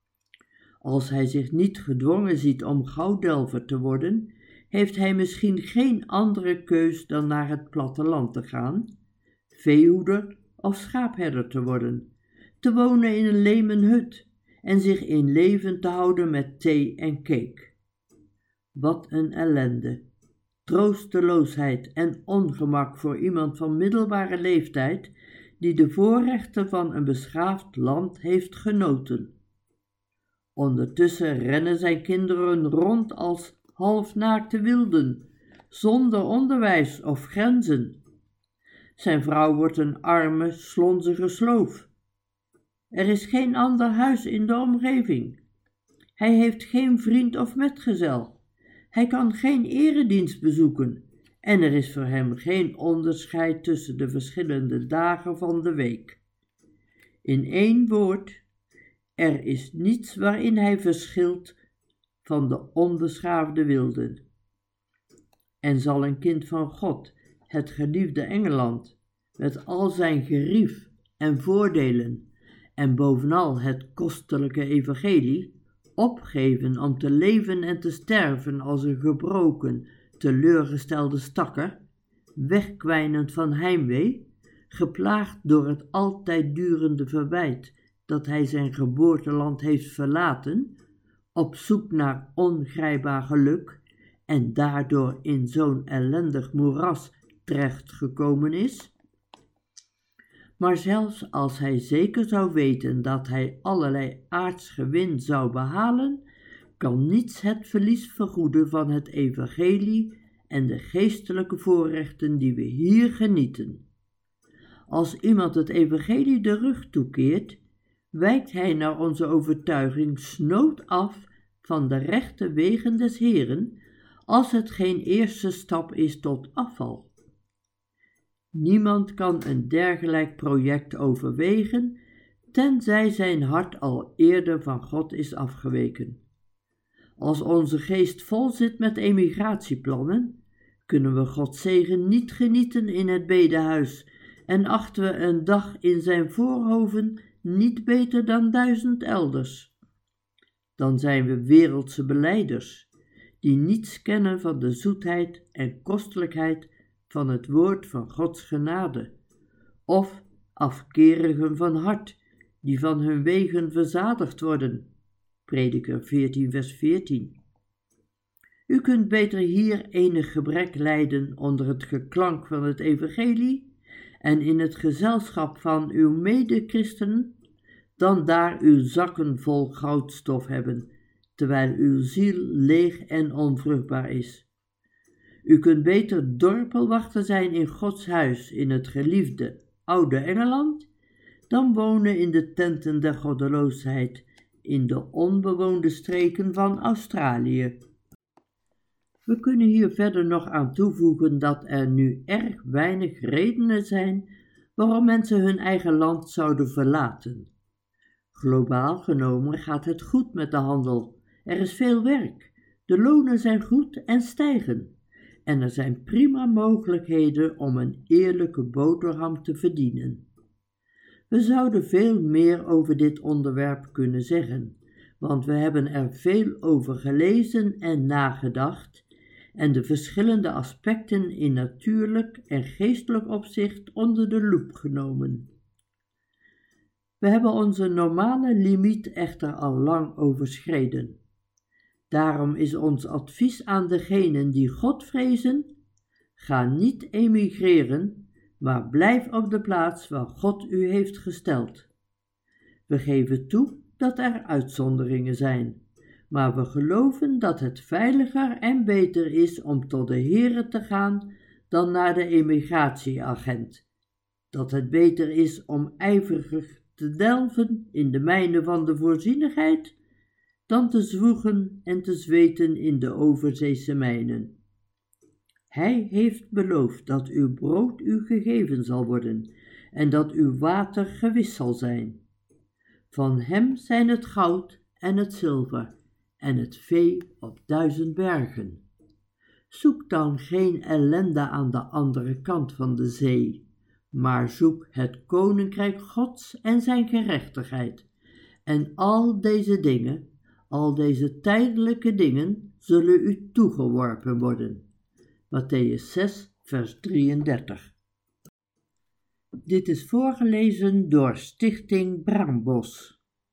Als hij zich niet gedwongen ziet om gouddelver te worden, heeft hij misschien geen andere keus dan naar het platteland te gaan, veehoeder of schaapherder te worden, te wonen in een lemen hut en zich in leven te houden met thee en cake. Wat een ellende, troosteloosheid en ongemak voor iemand van middelbare leeftijd die de voorrechten van een beschaafd land heeft genoten. Ondertussen rennen zijn kinderen rond als halfnaakte wilden, zonder onderwijs of grenzen. Zijn vrouw wordt een arme, slonzige sloof. Er is geen ander huis in de omgeving. Hij heeft geen vriend of metgezel. Hij kan geen eredienst bezoeken en er is voor hem geen onderscheid tussen de verschillende dagen van de week. In één woord, er is niets waarin hij verschilt van de onbeschaafde wilden. En zal een kind van God, het geliefde Engeland, met al zijn gerief en voordelen en bovenal het kostelijke evangelie, opgeven om te leven en te sterven als een gebroken, teleurgestelde stakker, wegkwijnend van heimwee, geplaagd door het altijd durende verwijt dat hij zijn geboorteland heeft verlaten, op zoek naar ongrijpbaar geluk en daardoor in zo'n ellendig moeras terechtgekomen is? Maar zelfs als hij zeker zou weten dat hij allerlei aards gewin zou behalen, kan niets het verlies vergoeden van het evangelie en de geestelijke voorrechten die we hier genieten. Als iemand het evangelie de rug toekeert, wijkt hij naar onze overtuiging snood af van de rechte wegen des Heeren, als het geen eerste stap is tot afval. Niemand kan een dergelijk project overwegen, tenzij zijn hart al eerder van God is afgeweken. Als onze geest vol zit met emigratieplannen, kunnen we Gods zegen niet genieten in het bedehuis en achten we een dag in zijn voorhoven niet beter dan 1000 elders. Dan zijn we wereldse belijders, die niets kennen van de zoetheid en kostelijkheid van het woord van Gods genade, of afkerigen van hart, die van hun wegen verzadigd worden. Prediker 14 vers 14. U kunt beter hier enig gebrek lijden onder het geklank van het evangelie en in het gezelschap van uw medechristenen, dan daar uw zakken vol goudstof hebben, terwijl uw ziel leeg en onvruchtbaar is. U kunt beter dorpelwachter zijn in Gods huis in het geliefde oude Engeland, dan wonen in de tenten der goddeloosheid in de onbewoonde streken van Australië. We kunnen hier verder nog aan toevoegen dat er nu erg weinig redenen zijn waarom mensen hun eigen land zouden verlaten. Globaal genomen gaat het goed met de handel, er is veel werk, de lonen zijn goed en stijgen, en er zijn prima mogelijkheden om een eerlijke boterham te verdienen. We zouden veel meer over dit onderwerp kunnen zeggen, want we hebben er veel over gelezen en nagedacht en de verschillende aspecten in natuurlijk en geestelijk opzicht onder de loep genomen. We hebben onze normale limiet echter al lang overschreden. Daarom is ons advies aan degenen die God vrezen: ga niet emigreren, maar blijf op de plaats waar God u heeft gesteld. We geven toe dat er uitzonderingen zijn, maar we geloven dat het veiliger en beter is om tot de Heere te gaan dan naar de emigratieagent. Dat het beter is om ijverig te delven in de mijnen van de voorzienigheid dan te zwoegen en te zweten in de overzeese mijnen. Hij heeft beloofd dat uw brood u gegeven zal worden en dat uw water gewis zal zijn. Van hem zijn het goud en het zilver en het vee op 1000 bergen. Zoek dan geen ellende aan de andere kant van de zee, maar zoek het koninkrijk Gods en zijn gerechtigheid. En al deze dingen, al deze tijdelijke dingen, zullen u toegeworpen worden. Mattheüs 6, vers 33. Dit is voorgelezen door Stichting Braambos.